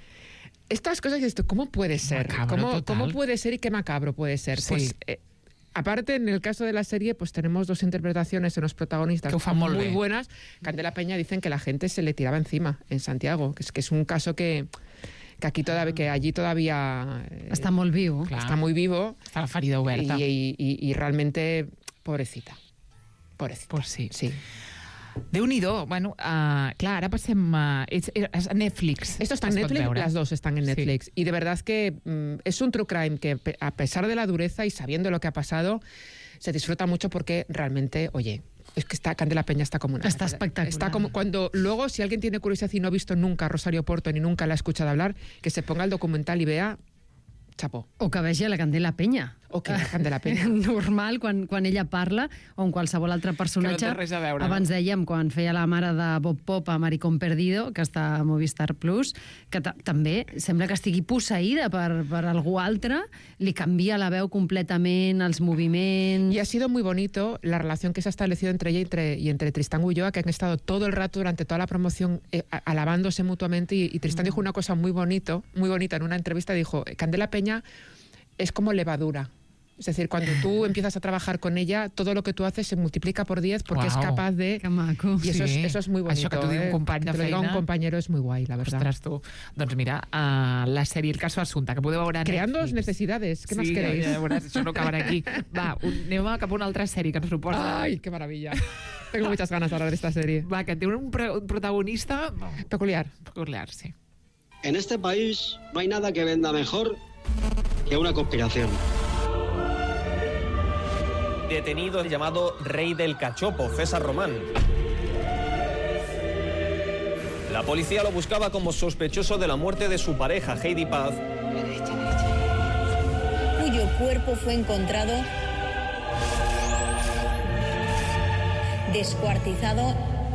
Estas cosas, esto, ¿cómo puede ser? Macabro ¿Cómo, total. ¿Cómo puede ser y qué macabro puede ser? Sí. Pues, eh, aparte, en el caso de la serie, pues tenemos dos interpretaciones de los protagonistas Que ho fan molt muy bé. buenas. Candela Peña dicen que la gente se le tiraba encima en Santiago, que es, que es un caso que, que aquí todavía, que allí todavía eh, Està molt viu. Clar. está muy vivo Està la ferida oberta. y, y- y- y realmente, pobrecita. Pobrecita. Pues sí. Sí. Déu-n'hi-do. Bueno, uh, clar, ara passem... Uh, és, és a Netflix. Esto está en Es pot Netflix, veure. las dos están en Sí. Netflix. Y de verdad que mm, es un true crime que, pe- a pesar de la dureza y sabiendo lo que ha pasado, se disfruta mucho porque realmente, oye, es que está Candela Peña está como una... Está espectacular. Está como cuando luego, si alguien tiene curiosidad y no ha visto nunca a Rosario Porto ni nunca la ha escuchado hablar, que se ponga el documental y vea, chapó. O que vegi la Candela Penya. O que la Candela Peña. Normal, quan, quan ella parla, o en qualsevol altre personatge. Que no té res a veure, Abans no? dèiem, quan feia la mare de Bob Pop a Maricón Perdido, que està a Movistar Plus, que ta també sembla que estigui posseïda per, per algú altre, li canvia la veu completament, els moviments... Y ha sido muy bonito la relación que se ha establecido entre ella y entre, y entre Tristán Ulloa, que han estado todo el rato durante toda la promoción eh, a- alabándose mutuamente, y, y Tristán dijo una cosa muy bonito, muy bonita en una entrevista, dijo, Candela Peña es como levadura. Es decir, cuando tú empiezas a trabajar con ella, todo lo que tú haces se multiplica por diez porque Guau. es capaz de... Que maco. Y eso, Sí. es, eso es muy bonito. Això que t'ho diu un ¿eh? company de Que te lo diga feina. un compañero es muy guay, la verdad. Ostres, tu. Doncs mira, uh, la sèrie El caso Assunta, que podeu veure a Creando Netflix. necesidades, ¿qué sí, más queréis? Ja, ja veuràs, això no acabarà aquí. Va, un, anem a cap a una altra sèrie que ens proposa. ¡Ay, qué maravilla! Tengo muchas ganas de hablar de esta serie. Va, que té un, pro- un protagonista Peculiar. peculiar, sí. En este país no hay nada que venda mejor que una conspiración. Detenido el llamado Rey del Cachopo, César Román. La policía lo buscaba como sospechoso de la muerte de su pareja, Heidi Paz, cuyo cuerpo fue encontrado descuartizado.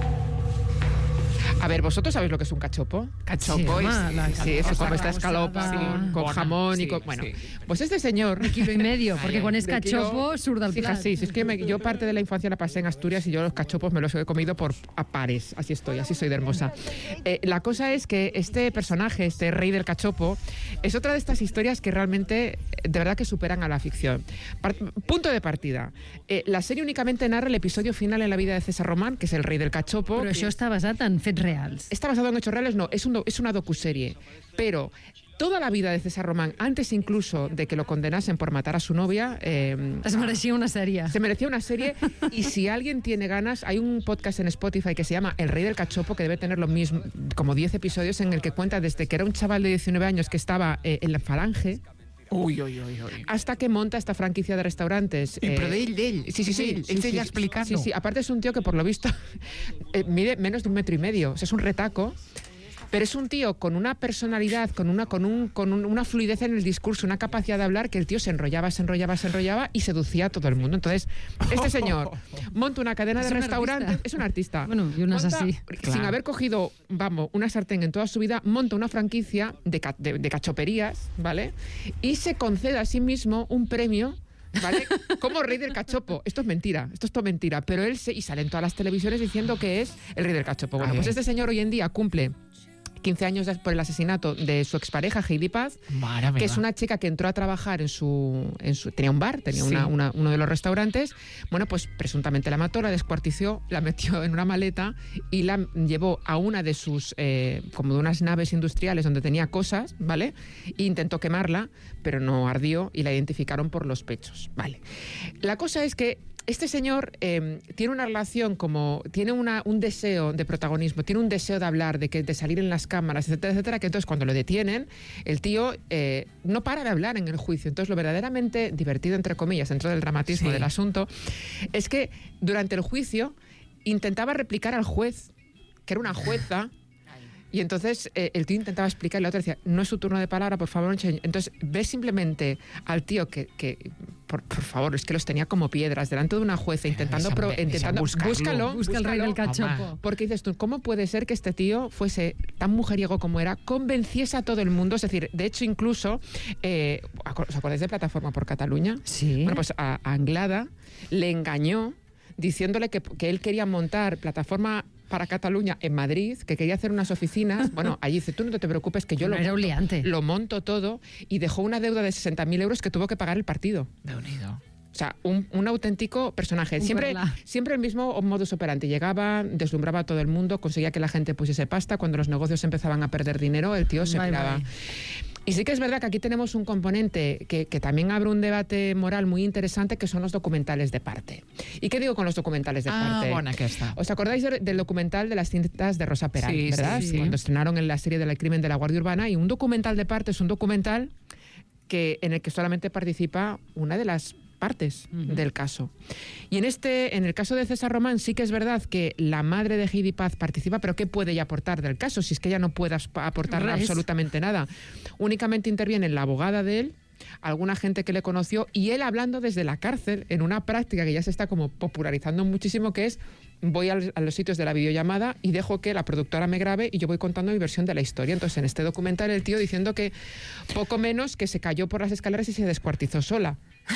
A ver, ¿vosotros sabéis lo que es un cachopo? Cachopo Sí, és... home, la Sí, es como esta Esta escalopa rebozada. con, con Bona, jamón y sí, con... Bueno, sí. pues este señor... De kilo y medio, Ai, perquè ai, quan és de kilo- cachopo surt del Fija, plat. sí, sí, es que me- yo parte de la infancia la pasé en Asturias y yo los cachopos me los he comido por a pares. Así estoy, así soy de hermosa. Eh, la cosa es que este personaje, este rey del cachopo, es otra de estas historias que realmente, eh, de verdad que superan a la ficción. Par- punto de partida. Eh, la serie únicamente narra el episodio final en la vida de César Román, que es el rey del cachopo. Però que- això està basat en fets reals. ¿Está basado en hechos reales? No, es, un do- es una docuserie. Pero toda la vida de César Román, antes incluso de que lo condenasen por matar a su novia... eh, Es mereixia una sèrie. se merecía una serie. Y si alguien tiene ganas, hay un podcast en Spotify que se llama El Rey del Cachopo, que debe tener lo mismo, como diez episodios, en el que cuenta desde que era un chaval de diecinueve años que estaba eh, en la Falange, Ui, ui, ui, ui. hasta que monta esta franquicia de restaurantes. I, però d'ell, d'ell. Sí, sí, sí. Ell, sí, ell sí, ella sí, explicant-ho. Sí, sí. Aparte es un tío que por lo visto eh, mide menos de un metro y medio. O sea, es un retaco. Pero es un tío con una personalidad, con una, con un, con un- una fluidez en el discurso, una capacidad de hablar, que el tío se enrollaba, se enrollaba, se enrollaba y seducía a todo el mundo. Entonces, este señor monta una cadena Es de un restaurantes. artista. Es un artista. Bueno, y unas Monta, así. Sin Claro. haber cogido, vamos, una sartén en toda su vida, monta una franquicia de, ca- de- de cachoperías, ¿vale? Y se concede a sí mismo un premio, ¿vale? Como rey del cachopo. Esto es mentira, esto es todo mentira. Pero él se... Y sale en todas las televisiones diciendo que es el rey del cachopo. Bueno, Ay, pues ay. este señor hoy en día cumple quince años por el asesinato de su expareja, Heidi Paz, Mare que es meva. una chica que entró a trabajar en su... En su tenía un bar, tenía Sí. una, una, uno de los restaurantes. Bueno, pues presuntamente la mató, la descuartizó, la metió en una maleta y la llevó a una de sus... Eh, como de unas naves industriales donde tenía cosas, ¿vale? E intentó quemarla, pero no ardió y la identificaron por los pechos, ¿vale? La cosa es que este señor eh, tiene una relación como... Tiene una, un deseo de protagonismo, tiene un deseo de hablar, de, que, de salir en las cámaras, etcétera, etcétera, que entonces cuando lo detienen, el tío eh, no para de hablar en el juicio. Entonces lo verdaderamente divertido, entre comillas, dentro del dramatismo Sí. del asunto, es que durante el juicio intentaba replicar al juez, que era una jueza. Y entonces eh, el tío intentaba explicar y la otra decía, no es su turno de palabra, por favor. Entonces ves simplemente al tío que, que por, por favor, es que los tenía como piedras delante de una jueza intentando... Deixa'm pro, ver, intentando deixa'm buscar-lo. búscalo, Busca el rey del búscalo. cachopo. Porque dices tú, ¿cómo puede ser que este tío fuese tan mujeriego como era, convenciese a todo el mundo? Es decir, de hecho incluso, eh, ¿os acordáis de Plataforma por Cataluña? Sí. Bueno, pues a, a Anglada le engañó diciéndole que, que él quería montar Plataforma para Cataluña en Madrid, que quería hacer unas oficinas. Bueno, allí dice, tú no te preocupes, que yo lo Era un monto, liante. lo monto todo, y dejó una deuda de sesenta mil euros que tuvo que pagar el partido. Déu-n'hi-do. O sea, un, un auténtico personaje. Un Siempre, perla. siempre el mismo modus operandi. Llegaba, deslumbraba a todo el mundo, conseguía que la gente pusiese pasta. Cuando los negocios empezaban a perder dinero, el tío se Bye, piraba. bye. Y sí que es verdad que aquí tenemos un componente que, que también abre un debate moral muy interesante, que son los documentales de parte. ¿Y qué digo con los documentales de Ah, parte? bona aquesta. ¿Os acordáis de- del documental de las cintas de Rosa Peral, Sí, verdad? sí, sí. Cuando estrenaron en la serie del crimen de la Guardia Urbana. Y un documental de parte es un documental que, en el que solamente participa una de las partes Ujú. del caso. Y en este, en el caso de César Román, sí que es verdad que la madre de Heidi Paz participa, pero ¿qué puede ella aportar del caso? Si es que ella no puede as- aportar Res. absolutamente nada. Únicamente interviene la abogada de él, alguna gente que le conoció, y él hablando desde la cárcel en una práctica que ya se está como popularizando muchísimo, que es: voy al- a los sitios de la videollamada y dejo que la productora me grabe y yo voy contando mi versión de la historia. Entonces, en este documental, el tío diciendo que poco menos que se cayó por las escaleras y se descuartizó sola.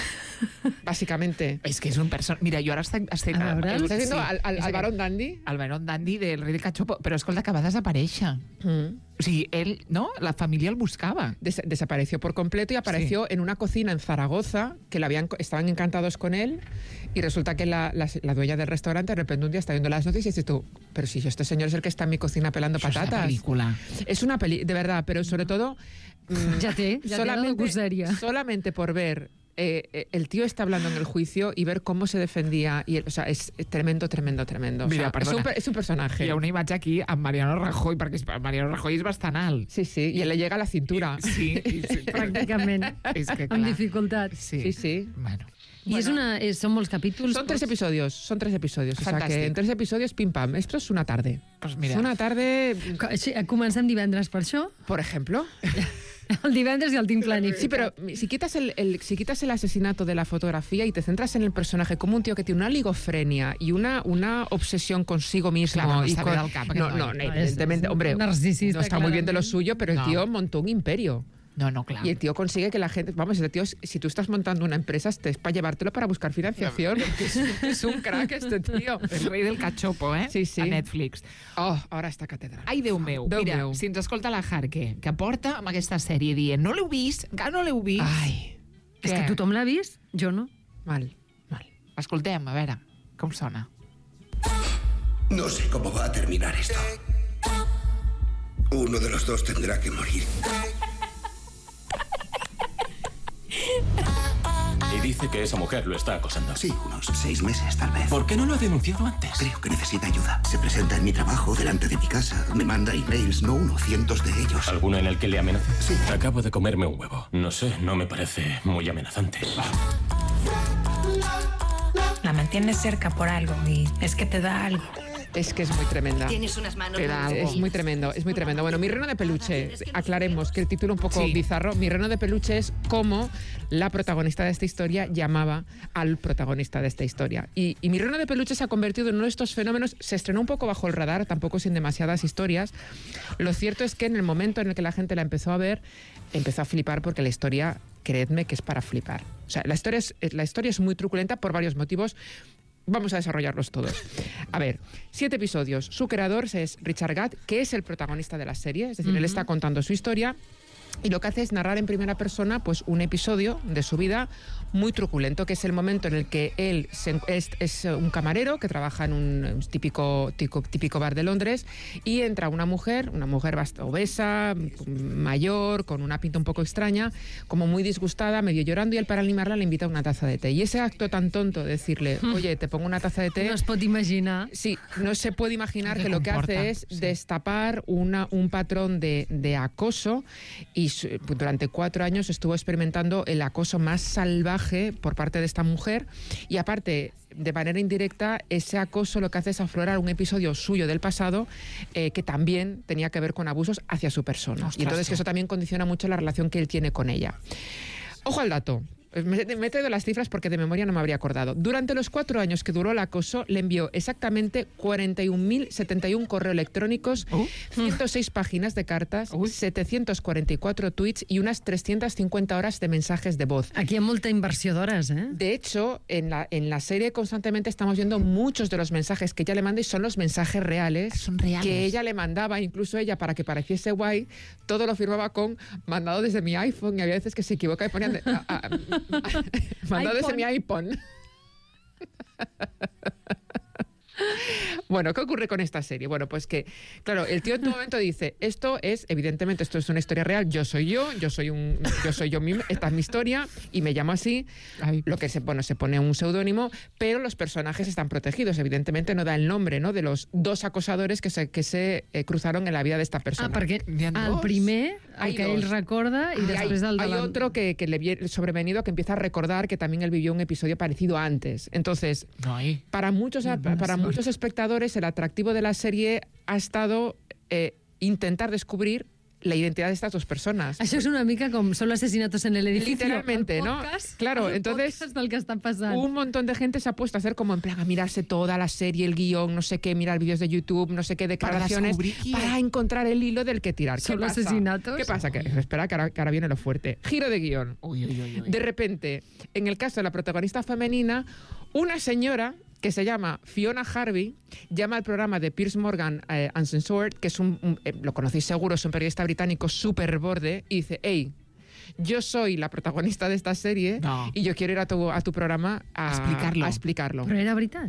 Básicamente. És que és un person... Mira, jo ara estic... estic A veure. ¿Estás viendo Sí, al, al, és al aquest- Barón Dandy? El Barón Dandy del rei del cachopo. Però escolta, que va desaparèixer. Mm. O sigui, ell, no? La família el buscava. Des- desapareció por completo y apareció en una cocina en Zaragoza, que le habían, estaban encantados con él, y resulta que la, la, la dueña del restaurante de repente un día está viendo las noticias y dices tú, pero si este señor es el que está en mi cocina pelando Això és una patatas. pel·lícula. Es una peli, de verdad, pero sobre todo... mm, Ja té, ja té la docuserie. solamente por ver... eh, eh, el tío está hablando en el juicio y ver cómo se defendía. Y, o sea, es tremendo, tremendo, tremendo. O Mira, sea, es, un, perdona. per- es un personaje. Hi ha una imatge aquí amb Mariano Rajoy, perquè és- Mariano Rajoy és bastant alt. Sí, sí, y él le llega a la cintura. Sí, sí, sí. Pràcticament. És que, Amb clar, dificultat. sí. Sí, sí. Bueno. I és una, és, són molts capítols. Son tres episodios, son tres episodios. O sea Fantàstic. que en tres episodios, pim pam. Esto es una tarde. Pues mira. Es una tarde, Co- Sí, comencem divendres per això. por ejemplo. El divendres i el tinc planificat. Sí, pero si quitas el, el- si quitas el asesinato de la fotografía y te centras en el personaje como un tío que tiene una ligofrenia y una, una obsesión consigo mismo. Claro, no y està con- bé del cap, aquest no, noi. no, No, evidentemente, és- és hombre, narcisista, no está muy bien de lo clarament. suyo, pero el No. tío montó un imperio. No, no, clar. Y el tío consigue que la gente, vamos, el tío, si tú estás montando una empresa, este es para llevártelo para buscar financiación. Es, es un crack este tío. El rei del cachopo, eh? Sí, sí. A Netflix. Oh, ahora está catedral. Ai, Déu meu. Déu Mira, meu. si ens escolta la Jarque, que porta amb aquesta sèrie dient no l'heu vist, encara no l'heu vist. Ai, És que Què? tothom l'ha vist, jo no. mal, mal. Escoltem, a veure, com sona. No sé cómo va a terminar esto. Uno de los dos tendrá que morir. Y dice que esa mujer lo está acosando. Sí, unos seis meses tal vez. ¿Por qué no lo ha denunciado antes? Creo que necesita ayuda. Se presenta en mi trabajo delante de mi casa. Me manda emails, no uno, cientos de ellos. ¿Alguno en el que le amenace? Sí. Acabo de comerme un huevo. No sé, no me parece muy amenazante. La mantienes cerca por algo y es que te da algo. Es que es muy tremenda. Tienes unas manos Te da muy algo. Es frías. muy tremendo, es muy tremendo. Bueno, Mi reno de peluche, aclaremos que el título un poco Sí. bizarro. Mi reno de peluche es como la protagonista de esta historia llamaba al protagonista de esta historia. Y, y Mi reno de peluche se ha convertido en uno de estos fenómenos. Se estrenó un poco bajo el radar, tampoco sin demasiadas historias. Lo cierto es que en el momento en el que la gente la empezó a ver, empezó a flipar porque la historia, creedme que es para flipar. O sea, la historia es, la historia es muy truculenta por varios motivos. Vamos a desarrollarlos todos. A ver, siete episodios. Su creador es Richard Gadd, que es el protagonista de la serie, es decir, uh-huh. él está contando su historia y lo que hace es narrar en primera persona pues un episodio de su vida muy truculento, que es el momento en el que él se, es, es un camarero que trabaja en un, un típico, típico, típico bar de Londres y entra una mujer, una mujer bastante obesa, mayor, con una pinta un poco extraña, como muy disgustada, medio llorando, y él para animarla le invita a una taza de té. Y ese acto tan tonto de decirle, oye, te pongo una taza de té... No es pot imaginar. Sí, no se puede imaginar que lo que hace es sí. destapar una, un patrón de, de acoso, y su, durante cuatro años estuvo experimentando el acoso más salvaje por parte de esta mujer, y aparte, de manera indirecta, ese acoso lo que hace es aflorar un episodio suyo del pasado eh, que también tenía que ver con abusos hacia su persona. Ostras, y entonces que eso también condiciona mucho la relación que él tiene con ella. Ojo al dato. Me he traído las cifras porque de memoria no me habría acordado. Durante los cuatro años que duró el acoso, le envió exactamente cuarenta y un mil setenta y uno correos electrónicos, uh. ciento seis páginas de cartas, uh. setecientos cuarenta y cuatro tweets y unas trescientas cincuenta horas de mensajes de voz. Aquí hay molta inversió d'hores, ¿eh? De hecho, en la, en la serie constantemente estamos viendo muchos de los mensajes que ella le manda y son los mensajes reales, son reales. que ella le mandaba, incluso ella, para que pareciese guay, todo lo firmaba con mandado desde mi iPhone, y había veces que se equivoca y ponían... De, a, a, mandado desde mi iPhone. Bueno, ¿qué ocurre con esta serie? Bueno, pues que, claro, el tío en tu momento dice, esto es, evidentemente, esto es una historia real, yo soy yo, yo soy un, yo soy yo mismo, esta es mi historia, y me llamo así. Ay. Lo que se, bueno, se pone un seudónimo, pero los personajes están protegidos, evidentemente no da el nombre, ¿no?, de los dos acosadores que se, que se eh, cruzaron en la vida de esta persona. Ah, perquè el primer, el que dos. Ell recorda, y después hay, el de hay la... otro que, que le viene sobrevenido, que empieza a recordar que también él vivió un episodio parecido antes. Entonces, Ay. para muchos, para muchos espectadores, el atractivo de la serie ha estado eh, intentar descubrir la identidad de estas dos personas. Això és una mica com Solo asesinatos en el edificio. Literalmente, ¿no? Claro, entonces del que está pasando. Un montón de gente se ha puesto a hacer como en plan a mirarse toda la serie, el guión, no sé qué, mirar vídeos de YouTube, no sé qué, declaraciones, para, para encontrar el hilo del que tirar. ¿Qué Solo pasa? asesinatos. ¿Qué pasa? Que, espera, que ahora, que ahora viene lo fuerte. Giro de guión. Uy, uy, uy, uy. De repente, en el caso de la protagonista femenina, una señora que se llama Fiona Harvey, llama al programa de Piers Morgan eh, Uncensored, que es un, un eh, lo conocéis seguro, es un periodista británico súper borde, y dice, hey, yo soy la protagonista de esta serie no. y yo quiero ir a tu, a tu programa a, a explicarlo. A explicarlo. ¿Pero era verdad?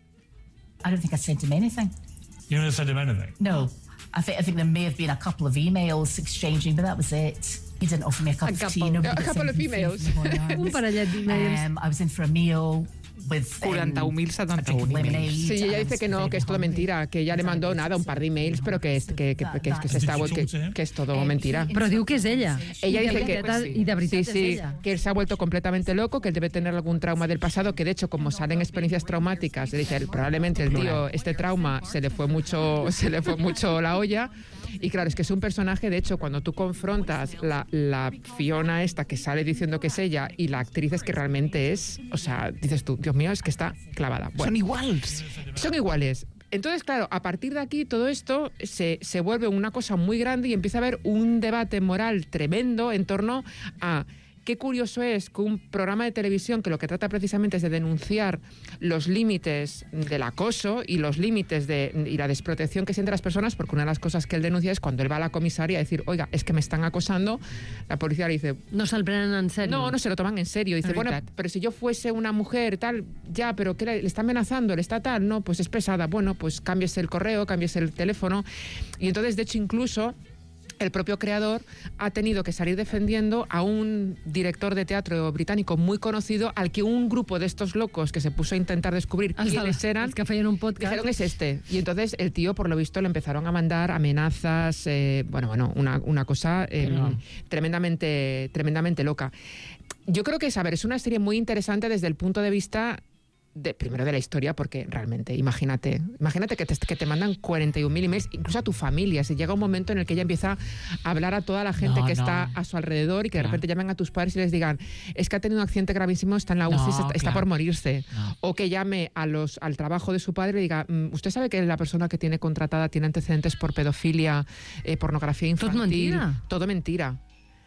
I don't think I said him anything. You never said him anything? No. I think, I think there may have been a couple of emails exchanging, but that was it. He didn't offer me a cup a of couple, tea. A couple of emails. Un parellet d'emails. Um, I was in for a meal. quaranta-un mil setanta-un emails. Sí, ella dice que no, que es todo mentira, que ella le mandó nada, un par de emails, pero que, es, que, que, que, que, se está, que, que es todo mentira. Pero diu que és ella. Ella dice que y de veritat sí, sí, és ella. que él se ha vuelto completamente loco, que él debe tener algún trauma del pasado, que de hecho como salen experiencias traumáticas, dice, probablemente el tío, este trauma se le fue mucho, se le fue mucho la olla. Y claro, es que es un personaje, de hecho, cuando tú confrontas la, la Fiona esta que sale diciendo que es ella y la actriz es que realmente es, o sea, dices tú, Dios mío, es que está clavada. Bueno, son iguales. Son iguales. Entonces, claro, a partir de aquí todo esto se, se vuelve una cosa muy grande y empieza a haber un debate moral tremendo en torno a... Qué curioso es que un programa de televisión que lo que trata precisamente es de denunciar los límites del acoso y los límites de, y la desprotección que sienten las personas, porque una de las cosas que él denuncia es cuando él va a la comisaría a decir, oiga, es que me están acosando, la policía le dice... No se lo prenen en serio. No, no se lo toman en serio. Dice, bueno, pero si yo fuese una mujer tal, ya, pero ¿qué le, le está amenazando? ¿Le está tal? No, pues es pesada. Bueno, pues cámbiese el correo, cámbiese el teléfono. Y entonces, de hecho, incluso... el propio creador ha tenido que salir defendiendo a un director de teatro británico muy conocido al que un grupo de estos locos que se puso a intentar descubrir Hasta quiénes eran, el que feien un podcast, dijeron es este. Y entonces el tío, por lo visto, le empezaron a mandar amenazas, eh, bueno, bueno, una, una cosa eh, Pero... tremendamente, tremendamente loca. Yo creo que, saber, es una serie muy interesante desde el punto de vista... De, primero de la historia, porque realmente, imagínate, imagínate que te, que te mandan cuarenta y un mil emails, incluso a tu familia, si llega un momento en el que ella empieza a hablar a toda la gente no, que no. está a su alrededor y que de repente llamen a tus padres y les digan, es que ha tenido un accidente gravísimo, está en la U C I, no, está, está por morirse. No. O que llame a los, al trabajo de su padre y diga, ¿usted sabe que la persona que tiene contratada tiene antecedentes por pedofilia, eh, pornografía infantil? Todo mentira. Todo mentira.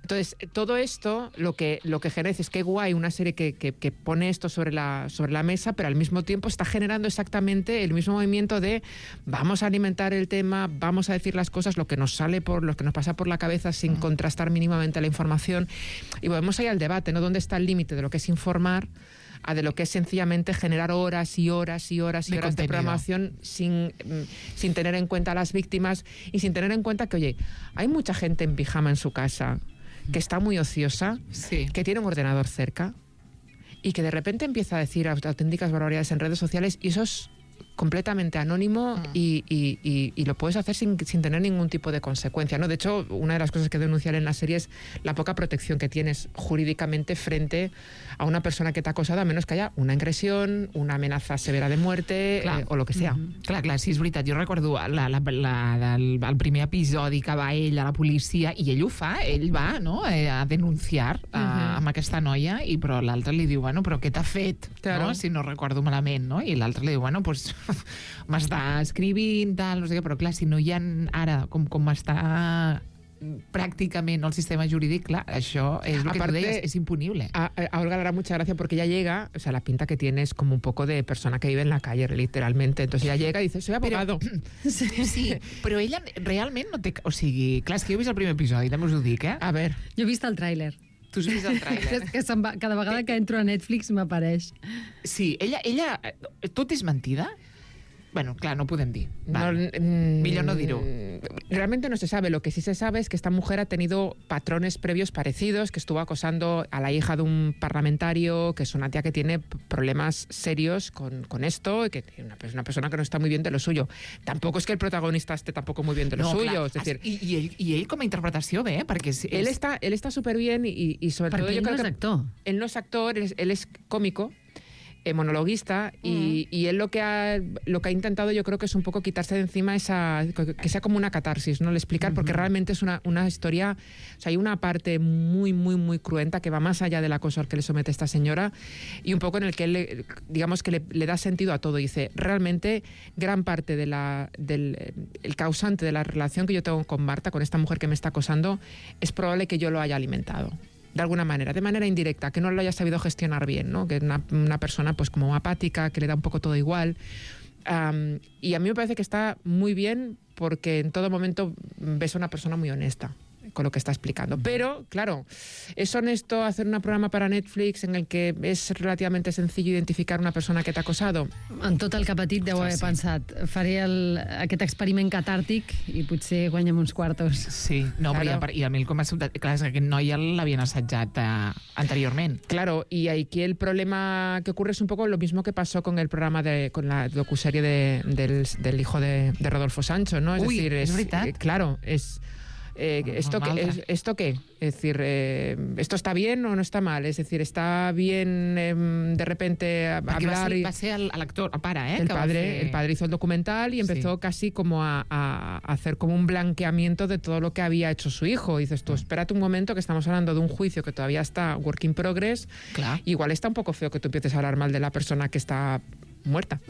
Entonces, todo esto lo que, lo que genera es que guay una serie que, que, que pone esto sobre la, sobre la mesa, pero al mismo tiempo está generando exactamente el mismo movimiento de vamos a alimentar el tema, vamos a decir las cosas, lo que nos sale por, lo que nos pasa por la cabeza sin mm. contrastar mínimamente la información. Y volvemos ahí al debate, ¿no? ¿Dónde está el límite de lo que es informar a de lo que es sencillamente generar horas y horas y horas y de horas contenido. de programación sin, sin tener en cuenta a las víctimas y sin tener en cuenta que, oye, hay mucha gente en pijama en su casa que está muy ociosa, sí. que tiene un ordenador cerca y que de repente empieza a decir auténticas barbaridades en redes sociales y eso es completamente anónimo mm. y, y, y, y lo puedes hacer sin, sin tener ningún tipo de consecuencia, ¿no? De hecho, una de las cosas que denunciar en la serie es la poca protección que tienes jurídicamente frente a una persona que te ha acosado, a menos que haya una agresión, una amenaza severa de muerte eh, o lo que sea. Mm-hmm. Clar, clar, sí, és veritat. Jo recordo la, la, la, el, el primer episodi que va ell a la policia i ell ho fa, ell va no, a denunciar uh, Mm-hmm. amb aquesta noia, i però l'altre li diu, bueno, però què t'ha fet? Claro. No? Si no recordo malament, no? I l'altre li diu, bueno, pues m'està escrivint, tal, no sé què, però clar, si no hi ha ara, com, com està prácticamente el sistema jurídico, clar, això es lo que tú decías, es impunible. A, a Olga le hará mucha gracia porque ella llega, o sea, la pinta que tiene es como un poco de persona que vive en la calle, literalmente. Entonces ella llega y dice, soy abogado. Però, sí, sí, però ella realment no té... O sigui, clar, és que jo he vist el primer episodi, també us ho dic, eh? A ver. Jo he vist el tràiler. Tu has vist el tràiler? que se'n va, cada vegada que entro a Netflix m'apareix. Sí, ella, ella... Tot és mentida? Bueno, claro, no podem dir. Vale. No, mm, Millor no dir-ho. Realmente no se sabe. Lo que sí se sabe es que esta mujer ha tenido patrones previos parecidos, que estuvo acosando a la hija de un parlamentario, que es una tía que tiene problemas serios con, con esto, y que es una, una persona que no está muy bien de lo suyo. Tampoco es que el protagonista esté tampoco muy bien de lo no, suyo. Clar. Es decir, I, i, ell, I ell com a interpretació bé, perquè... És, él está él está súper bien y, y sobre perquè todo yo ell creo no és que actor. Él no es actor, él es, él es cómico. Eh, monologuista mm. y, y él lo que ha lo que ha intentado yo creo que es un poco quitarse de encima esa que sea como una catarsis, no el explicar, mm-hmm. porque realmente es una, una historia, o sea, hay una parte muy muy muy cruenta que va más allá del acoso al que le somete esta señora y un poco en el que él, digamos que le, le da sentido a todo. Dice, realmente gran parte de la, del el causante de la relación que yo tengo con Marta, con esta mujer que me está acosando, es probable que yo lo haya alimentado. De alguna manera, de manera indirecta, que no lo haya sabido gestionar bien, ¿no? Que es una, una persona pues como apática, que le da un poco todo igual. Um, y a mí me parece que está muy bien porque en todo momento ves a una persona muy honesta con lo que está explicando. Pero, claro, es honesto hacer un programa para Netflix en el que és relativamente sencillo identificar una persona que t'ha acosado? En tot el que ha patit deu haver sí. pensat, faré el, aquest experiment catàrtic i potser guanyem uns quartos. Sí, no, claro. Però i a mi com a sobtat, clar, és que aquest noi ja l'havien assajat eh, anteriorment. Claro, y aquí el problema que ocurre es un poco lo mismo que pasó con el programa de, con la docuserie de, del, del hijo de, de Rodolfo Sancho, ¿no? Es Uy, decir, es, es veritat. Eh, claro, es... Eh, ¿esto, qué, es, ¿Esto qué? Es decir, eh, ¿esto está bien o no está mal? Es decir, ¿está bien eh, de repente Perquè hablar? Va ser, y... va ser el, l'actor, el pare, ¿eh? El que padre, fer... el padre hizo el documental y empezó sí. casi como a, a hacer como un blanqueamiento de todo lo que había hecho su hijo. Y dices tú, espérate un momento que estamos hablando de un juicio que todavía está work in progress. Clar. Igual está un poco feo que tú empieces a hablar mal de la persona que está muerta.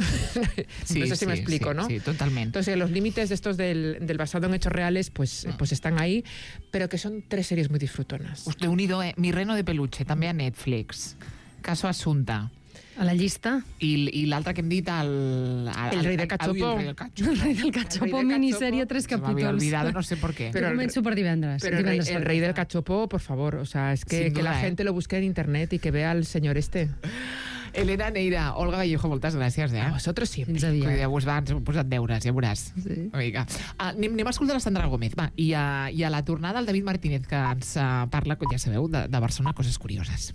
Sí, no sé si sí, me explico, sí, ¿no? Sí, totalmente. Entonces, los límites de estos del, del basado en hechos reales, pues, ah. pues están ahí, pero que son tres series muy disfrutonas. Déu-n'hi-do, eh? Mi reno de peluche, també a Netflix. Caso Asunta. A la llista. I, i l'altre que hem dit, el... El, el rei del cachopo. El rei del cachopo. El rei del cachopo, miniserie, tres capítols. Se m'havia olvidado, no sé por qué. Pero començo per divendres. Pero divendres el, rey, el rey del cachopo, por favor, o sea, es que, Sin que duda, la eh? gente lo busque en internet y que vea al señor este. Elena Neira, Olga Vallejo, moltes gràcies, eh? A vosotros siempre. Fins aviat. Cuideu-vos, va, ens hem posat deures, ja veuràs. Sí. Vinga. Uh, anem, anem a escoltar la Sandra Gómez, va, i a, i a la tornada el David Martínez, que ens uh, parla, ja sabeu, de, de Barcelona, coses curioses.